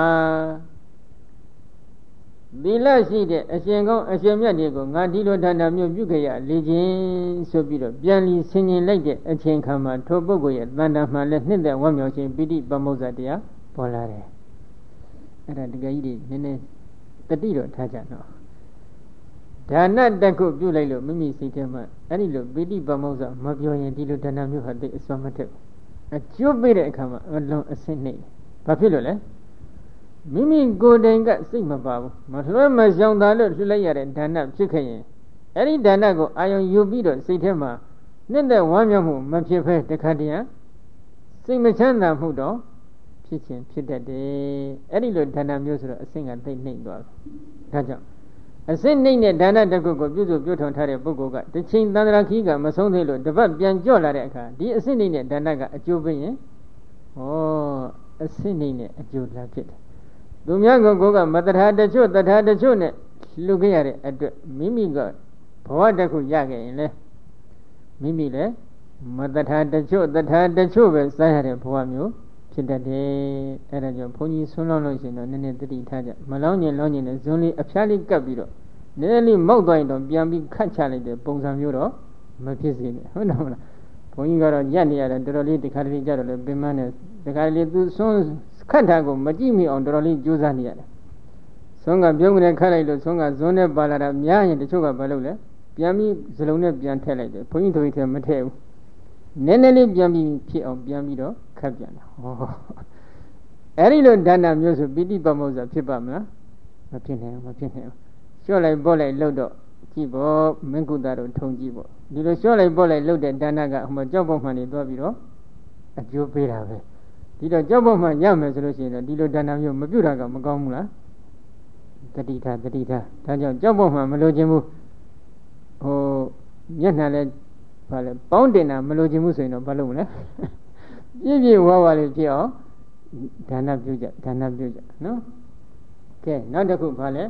သီလရှိတဲ့အရှင်ကောင်းအရှင်မြတ်တွေကိုငါဒီလိုဒါနမျိုးပြုခဲ့ရလေခြင်းဆိုပြီးတော့ပြန်လီဆင်ញင်လိုက်တဲ့အချိန်ခါမှာထိုပုဂ္ဂိုလ်ရဲ့တဏ္ဍာမှလည်းနှစ်သက်ဝမ်းမြောက်ခြင်းပိဋိပမောဇ္ဇတရားပေါ်လာတယ်အဲ့ဒါတကယ်ကြီးတွေနည်းနည်းတတိတော့ထားကြတော့ဒါနတက်ခုပြုလိုက်လို့မိမိစိတ်ထဲမှာအဲ့ဒီလိုပိဋိပမောဇ္ဇမပြောရင်ဒီလိုဒါနမျိုးဟာသိအစွမ်းမထက်အကျိုးပေးတဲ့အခါမှာအလုံးအစင်းနေဘာဖြစ်လို့လဲမိမိကိုယ်တိုင်ကစိတ်မပါဘူးမလွှဲမရှောင်သာလို့လှူလိုက်ရတဲ့ဒါနဖြစ်ခဲ့ရင်အဲ့ဒီဒါနကိုအာယုံယူပြီးတော့စိတ်ထဲမှာနှစ်သက်ဝမ်းမြောက်မှုမဖြစ်ဖဲတခါတည်းစိတ်မချမ်းသာမှုတော့ဖြစ်ခြင်းဖြစ်တတ်တယ်အဲ့ဒီလိုဒါနမျိုးဆိုတော့အစင်းကသိမ့်နှိမ့်သွားတယ်ဒါကြောင့်အစင်းနှိမ့်တဲ့ဒါနတစ်ခုကိုပြုစုပြုထောင်ထားတဲ့ပုဂ္ဂိုလ်ကတစ်ချိန်သန္တရာခီးကမဆုံးသေးလို့တပတ်ပြန်ကြော့လာတဲ့အခါဒီအစင်းနှိမ့်တဲ့ဒါနကအကျိုးပေးရင်ဩအစင်းနှိမ့်တဲ့အကျိုးလာဖြစ်တယ်သူများကကိုကမတထာတချို့တထာတချို့နဲ့လှုပ်ခဲ့ရတဲ့အတွက်မိမိကဘဝတစ်ခုရခဲ့ရင်လေမိမိလည်းမတထာတချို့တထာတချို့ပဲစားရတဲ့ဘဝမျိုးဖြစ်တတ်တယ်အဲ့ဒါကြောင့်ဘုန်းကြီးဆွန်းလောင်းလို့ရှိရင်တော့နည်းနည်းတတိထားကြမလောင်းကျင်လောင်းကျင်နဲ့ဇွန်းလေးအဖျားလေးကပ်ပြီးတော့နည်းနည်းလေးမောက်သွားရင်တော့ပြန်ပြီးခတ်ချလိုက်တဲ့ပုံစံမျိုးတော့မဖြစ်စေနဲ့ဟုတ်တယ်မလားဘုန်းကြီးကတော့ရက်နေရတယ်တော်တော်လေးတခါတလေကြတော့လေပင်မနဲ့တခါတလေသူဆွန်းခတ်တာကိုမကြည့်မိအောင်တော်တော်လေးကြိုးစားနေရတယ်ဆွန်းကပြုံးကနေခတ်လိုက်လို့ဆွန်းကဇွန်းနဲ့ပါလာတာများရင်တချို့ကဘာလုပ်လဲပြန်ပြီးစလုံးနဲ့ပြန်ထည့်လိုက်တယ်ဘုန်းကြီးတို့ထဲမထည့်ဘူးနည်းနည်းလေးပြန်ပြီးဖြစ်အောင်ပြန်ပြီးတော့ခတ်ပြန်တာဟောအဲ့ဒီလိုဒါနမျိုးဆိုပိဋိပမောဇ္ဇဖြစ်ပါမလားမဖြစ်နိုင်ဘူးမဖြစ်နိုင်ဘူးလျှော့လိုက်ပို့လိုက်လှုပ်တော့ကြည့်ပေါ့မင်းကုသတို့ထုံကြည့်ပေါ့ဒီလိုလျှော့လိုက်ပို့လိုက်လှုပ်တဲ့ဒါနကဟိုမှာကြောက်ပုံမှန်နေသွားပြီးတော့အကျိုးပေးတာပဲဒီတော့ကြောက်ပုံမှန်ရမယ်ဆိုလို့ရှိရင်တော့ဒီလိုဒါနမျိုးမပြုတာကမကောင်းဘူးလားတတိထားတတိထားဒါကြောင့်ကြောက်ပုံမှန်မလိုချင်ဘူးဟိုမျက်နှာလဲဘာလဲပေါင်းတင်တာမလိုချင်ဘူးဆိုရင်တော့ဘာလုပ်မလဲပြည့်ပြည့်ဝဝလေးဖြစ်အောင်ဒါနပြုကြဒါနပြုကြနော်ကဲနောက်တစ်ခုဘာလဲ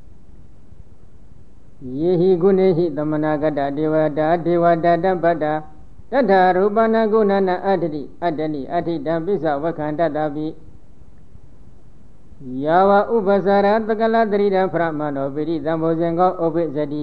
ယေဟိဂုဏေဟိသမနာကတ္တဒေဝတာဒေဝတာတပ္ပတ္တတထရူပနာဂုဏနာအတ္တိအတ္တနိအဋ္ဌိတံပိစ္ဆဝခန္တတပိယာဝဥပ္ပဇာရတကလတရိဒံဖရမနောပိရိသံဘောဇင်ကောဥပ္ပဇတိ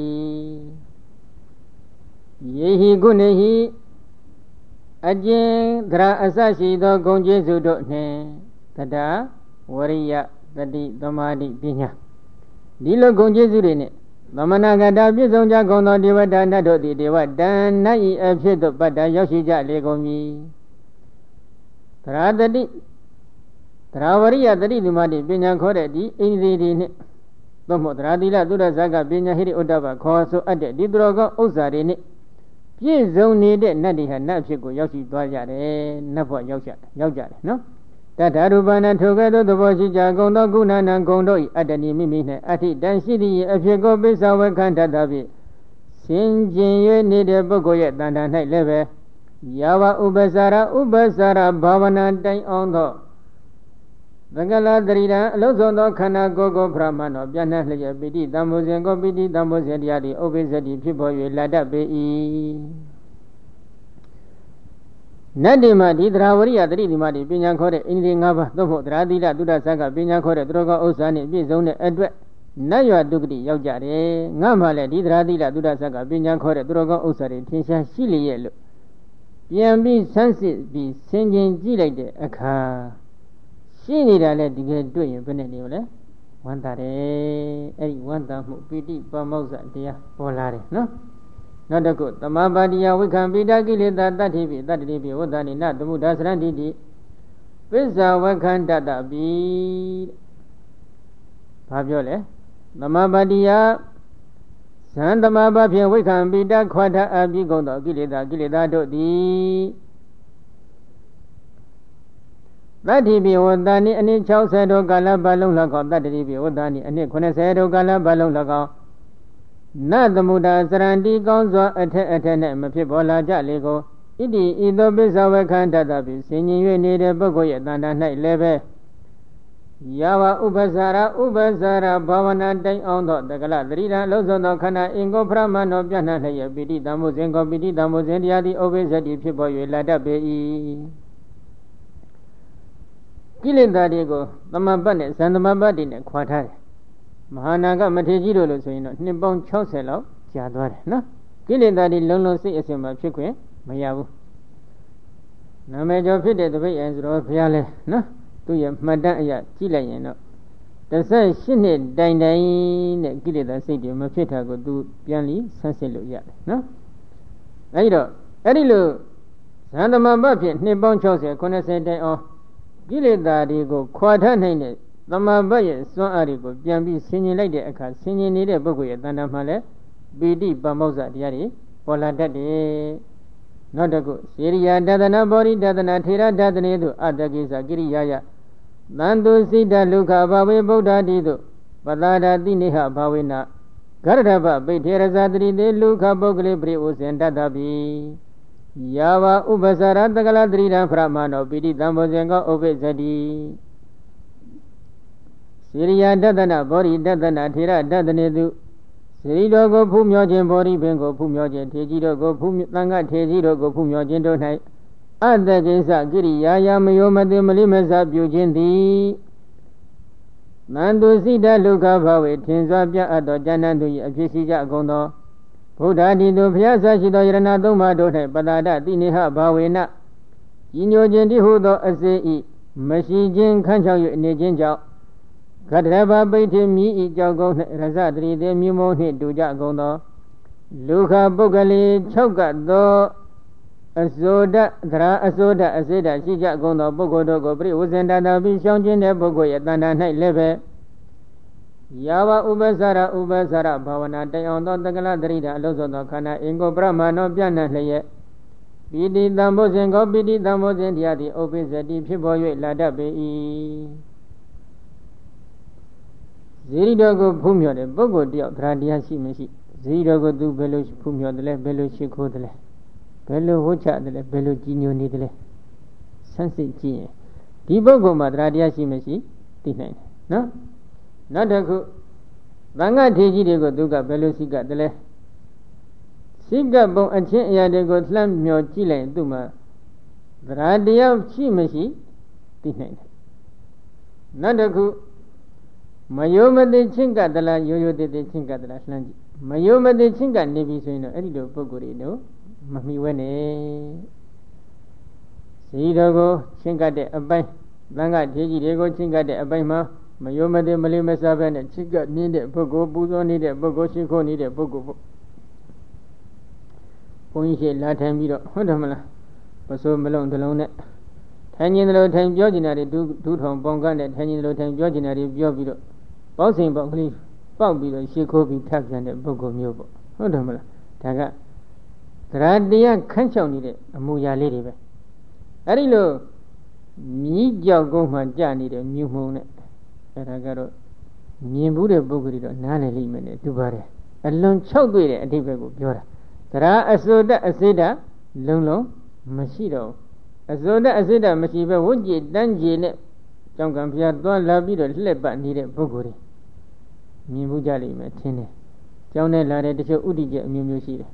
ယေဟိဂုဏေဟိအကျဉ်သရအစရှိသောဂုဏ်ကျေးဇူးတို့နှင့်တတဝရိယတတိသမာဓိပညာဒီလိုဂုဏ်ကျေးဇူးတွေနဲ့သမဏဂတပြည့်စုံကြကုန်သောဒေဝတာနတ်တို့သည်ဒေဝတန်၌ဤအဖြစ်သို့ပတ္တရောက်ရှိကြလေကုန်မည်သရတတိသရဝရိယတတိသမာဓိပညာခေါ်တဲ့ဒီအိန္ဒြေတွေနှင့်သို့မဟုတ်သရသီလသုဒ္ဓဇဂပညာဟိရိဥဒ္ဒဘခေါ်ဆိုအပ်တဲ့ဒီသူတော်ကောင်းဥစ္စာတွေနှင့်ပြည့်စုံနေတဲ့နတ်တွေဟာနတ်ဖြစ်ကိုရောက်ရှိသွားကြတယ်နတ်ဘဝရောက်ကြတယ်ရောက်ကြတယ်နော်တထရူပနာထိုကဲ့သို့သဘောရှိကြကုန်သောကုဏနာဂုံတို့၏အတ္တနိမိမိ၌အဋ္ဌိတံရှိသည့်အဖြစ်ကိုပိစ္ဆဝခန္ဓတဖြင့်ဆင်ကျင်၍နေတဲ့ပုဂ္ဂိုလ်ရဲ့တဏ္ဍာ၌လည်းပဲယာဝဥပ္ပဇာရဥပ္ပဇာရဘာဝနာတိုင်အောင်သောသကလတရိဒံအလုံးစုံသောခန္ဓာကိုယ်ကိုပရမနောပြဏ္ဏလျက်ပိဋိတံဘောဇဉ်ကိုပိဋိတံဘောဇဉ်တရားသည်ဥပ္ပဇ္ဇတိဖြစ်ပေါ်၍လာတတ်ပေ၏ Nadima di Dravariya Dri Dimadi Pinya Kore Indi Ngaba Dopo Dradila Duda Saka Pinya Kore Droga Osani Bizone Edwe Naywa Dugri Yaujare Ngamale di Dradila Duda Saka Pinya Kore Droga Osari Tinsha Shili Yellow Yambi Sansi Bi Singing Gilade Aka Shini Dale Digay doing Benedile One Tare Eri One Tamu Piti Pamosa Dia Polare no Not a good. The Mabadia we can be dagili that that he be that he be what than not the Buddha's randidi. Pizza what can that be? Pabiole. The Mabadia Santa Mabapia we can be that quite a big on the Gilida Gilida do the that he be what than any chow said or gala balloon log that he be what than any connoisseur gala balloon log Not the Muda Sarandi Gonzo at Atenem Pibola Jaligo, Idi Ido Bizawa Kantadabi, singing you need a Bogoya than a night leve. Yawa Ubazara, Ubazara, Bavana Day on the Galadrida, Lozono Kana, Ingo Pramano, Jana, Bidi Damuzengo, Bidi Damuzendia, the Obesity people, you let up be. Killing that ego, the Mabanes and the Mabadin, quite Mahanaga Matejiro, so you know, Nippon Choselo, Jadwar, no? Killing that in Lolo see as a chique, Mayabu. No major fitted the way as Ropiale, no? To your Madame Chile, no. The sun shined Dine, Gilida City, Mafita go do Pianli, Sanselo Yat, no? Aido, Edilu, Santa Mabapi, Nippon Chose, Conasente or Gilida go quite her name. The Mabaya, so Arigo, Jambi, singing like the Aka, singing in a book with Danamale, B D Bamosa Diari, Pola Daddy. Not a good. Syria, Dadana body, Dadana Tira, Dadane, Adagisa, Giriyaya. Nando see that Luca Bawe Boda Dido, Balada Diniha Bawina. Gardaba, Beterazadri, de Luca Bogle Breus and Dadabi. Yava Ubazara, the Galadrina Framano, B D Damozenga, Obezadi. Syria Dadana, Bori Dadana, Tira, Dadanedu, Sirido go Pumiogen, Bori Bengo, Pumiogen, Tejido go Pumanga, Tejido go Pumiogen, don't I? Other Gesa, Giri, Yaya, Mayoma de Malimasa, Bugendi Nando Sida, Luca Bawe, Tenzabia, Ado, Janandu, Jessica Gondo, Podadi, do Piazza, Shido, Yanado, Madone, Badada, Diniha, Bawena, Inyo Jendi Hudo, Asei, Machine, Kancha, Nejinja. Kadraba Bati mi Jago Razadri de Mimo do Jagono Luca Bogali Choga do Azoda Dra Azoda Azeda Shijagono Bogodo Gobri Uzenda Bishonjin Bogoya Dana Night Leve Yawa Ubazara Ubazara Bavana Dayono the Galadrida Lozono Kana Ingo Brahma no Piana Leye Bidi Damozengo Bidi Damozendia the Obesity Piboy Lada Be Ziridogo Pumio, the Bogo Dio, Gradia Simisi, Ziridogo do Bello Pumio, the Bello Chicodele, Bello Hocha, the Bello Gino Nidle, Sansi Gine, Dibogo Madradia Simisi, Tinine, no? Not a good Vanga Tejigo Duga Bello Siga, the Le Siga Bo and Chia de go slam your Chile, Duma, Gradia Simisi, Tinine. Not a good Mayoma de Chingadala, Yoyo de Chingadala, Mayoma de Chinga, Nevi Sino, Edido Bogorino, Mami Wene Sidogo, Chinga de Abay, Langa, Tegi Dego, Chinga de Abayma, Mayoma de Malima Savan, and Chiga needed Bogo, Buzo needed Bogo, Chico needed Bogo Poinche Latin Vido, Hodamala, Paso Malone the Lone. Ten year old time Georginary do two home bongan and ten year old time Georginary Biobido. Bouncing Bogli, Bogbido, Shikobi tax and a Bogo Mubo. Hodamala, Taga. Radia Kancho needed a Muya lady. Arilo, me Jagoma Jani, the new moon. Aragaro, me Buddha Bogrido, Nana Liman, Dubare. Alone Chogri at Divago, Jora. Tara Asoda Aseda, Lolo, Mashido. Azoda Azeda Mashiba would ye danjin, Jangampia don't love you to let but need a Bogori. Mimujali Matine. Jone Lare de Udija Mumushi.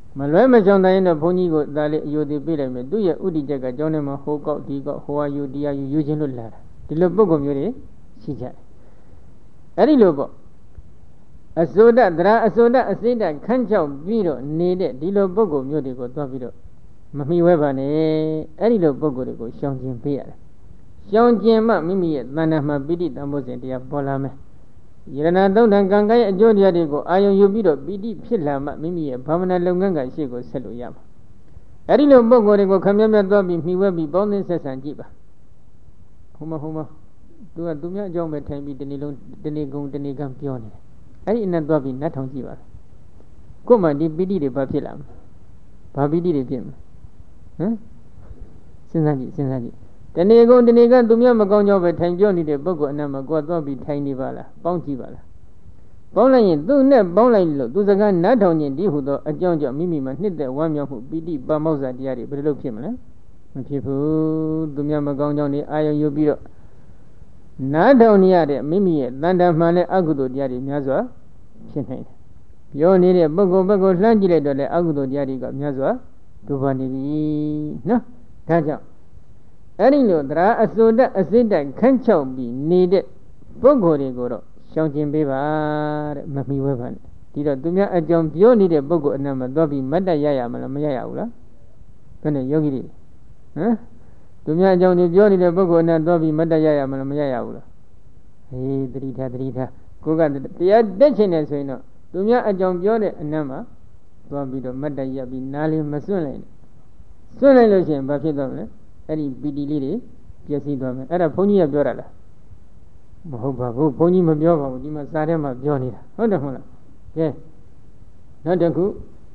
မလွဲမကြောင်တိုင်းတော့ဘုန်းကြီးကိုဒါလေးအယုတိပြလိုက်မယ်သူရဲ့ဥဒိချက်ကကျောင်းထဲမှာဟိုကောက်ဒီကောက်ဟိုဟာယူတရားယူယူခြင်းလို့လာတာဒီလိုပုဂ္ဂိုလ်မျိုးတွေရှိကြတယ်အဲ့ဒီလိုပေါ့အစိုးဒတရာအစိုးဒအစိဒခန့်ချောက်ပြီးတော့နေတဲ့ဒီလိုပုဂ္ဂိုလ်မျိုးတွေကိုသွားပြီးတော့မမိဝဲပါနဲ့အဲ့ဒီလိုပုဂ္ဂိုလ်တွေကိုရှောင်ကျင်ပေးရတယ်ရှောင်ကျင်မှမိမိရဲ့တဏ္ဍာမှာပိဋိတံဖို့စဉ်တရားပေါ်လာမယ်ယရဏသုံးထံကံကံရဲ့အကျိုးတရားတွေကိုအာယုံယူပြီးတော့ပိဋိဖြစ်လာမှမိမိရဲ့ဘာဝနာလုပ်ငန်းကရှေ့ကိုဆက်လို့ရမှာအဲ့ဒီလိုပုဂ္ဂိုလ်တွေကိုခမည်းမြတ်သွားပြီးမိဝဲပြီးပေါင်းသင်းဆက်ဆံကြည့်ပါဟိုမဟိုမသူကသူများအကြောင်းပဲထိုင်ပြီးတနေ့လုံးတနေ့ကုန်တနေ့ကံပြောနေတယ်အဲ့ဒီအနက်သွားပြီးနတ်ထောင်ကြည့်ပါကို့မှာဒီပိဋိတွေဘာဖြစ်လာမလဲဘာပိဋိတွေဖြစ်မလဲဟမ်စဉ်းစားကြည့်စဉ်းစားကြည့်တနေ့ကုန်တနေ့ကသူများမကောင်းကြောင်းပဲထိုင်ပြောနေတဲ့ပုဂ္ဂိုလ်အနက်မှာကိုယ်သွားပြီးထိုင်နေပါလားပေါင်းကြည့်ပါလားပေါင်းလိုက်ရင်သူ့နဲ့ပေါင်းလိုက်လို့သူစကားနတ်ထောင်ခြင်းဒီဟုသောအကြောင်းကြောင့်မိမိမှာနှစ်သက်ဝမ်းမြောက်မှုပိဋိပါမောက္ခတရားတွေဘယ်လိုလုပ်ဖြစ်မလဲမဖြစ်ဘူးသူများမကောင်းကြောင်းတွေအာရုံယူပြီးတော့နားထောင်နေရတဲ့မိမိရဲ့တဏ္ဍာမှန်တဲ့အကုသိုလ်တရားတွေများစွာဖြစ်နေတယ်ပြောနေတဲ့ပုဂ္ဂိုလ်ပုဂ္ဂိုလ်လှမ်းကြည့်လိုက်တော့လေအကုသိုလ်တရားတွေကများစွာဒုပါနေပြီနော်ဒါကြောင့်အဲ့ဒီလိုတရားအစိုးတအစိတ်တိုင်ခန့်ချောက်ပြီးနေတဲ့ပုဂ္ဂိုလ်တွေကိုတော့ရှောင်ကျင်ပေးပါတဲ့မမီဝဲပါနဲ့ဒီတော့သူများအကြောင်းပြောနေတဲ့ပုဂ္ဂိုလ်အနက်မှာသွားပြီးမတ်တရရမလားမရရဘူးလားဘယ်နဲ့ယောဂီတွေဟမ်သူများအကြောင်းတွေပြောနေတဲ့ပုဂ္ဂိုလ်အနက်သွားပြီးမတ်တရရမလားမရရဘူးလားဟေးတတိထားတတိထားကိုကတရားတက်ချင်တယ်ဆိုရင်တော့သူများအကြောင်းပြောတဲ့အနက်မှာသွားပြီးတော့မတ်တရပြီးနားလေးမစွန့်လိုက်နဲ့စွန့်လိုက်လို့ရှိရင်ဘာဖြစ်သွားမလဲအဲ့ဒီပီတိလေးတွေပြည့်စည်သွားမယ်အဲ့ဒါဘုန်းကြီးကပြောတာလားမဟုတ်ပါဘူးဘုန်းကြီးမပြောပါဘူးဒီမှာစာထဲမှာပြောနေတာဟုတ်တယ်မဟုတ်လားကဲနောက်တစ်ခု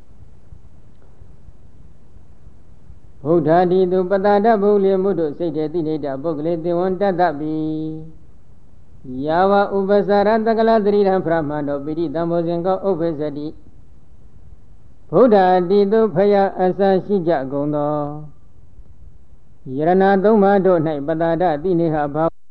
ဗုဒ္ဓတိတုပတ္တတဘုလေမုဒ္ဒစိတ်တေတိနေတပုဂ္ဂလေသေဝံတတ္တပိယာဝဥပ္ပစာရတကလသရိရံပရမန္တောပိဋိတံဘောဇင်ကောဥပ္ပဇ္ဇတိဗုဒ္ဓတိတုဖယအစရှိကြကုန်သောယရဏသုံးပါးတို့၌ပတ္တတတိနေဟဘာ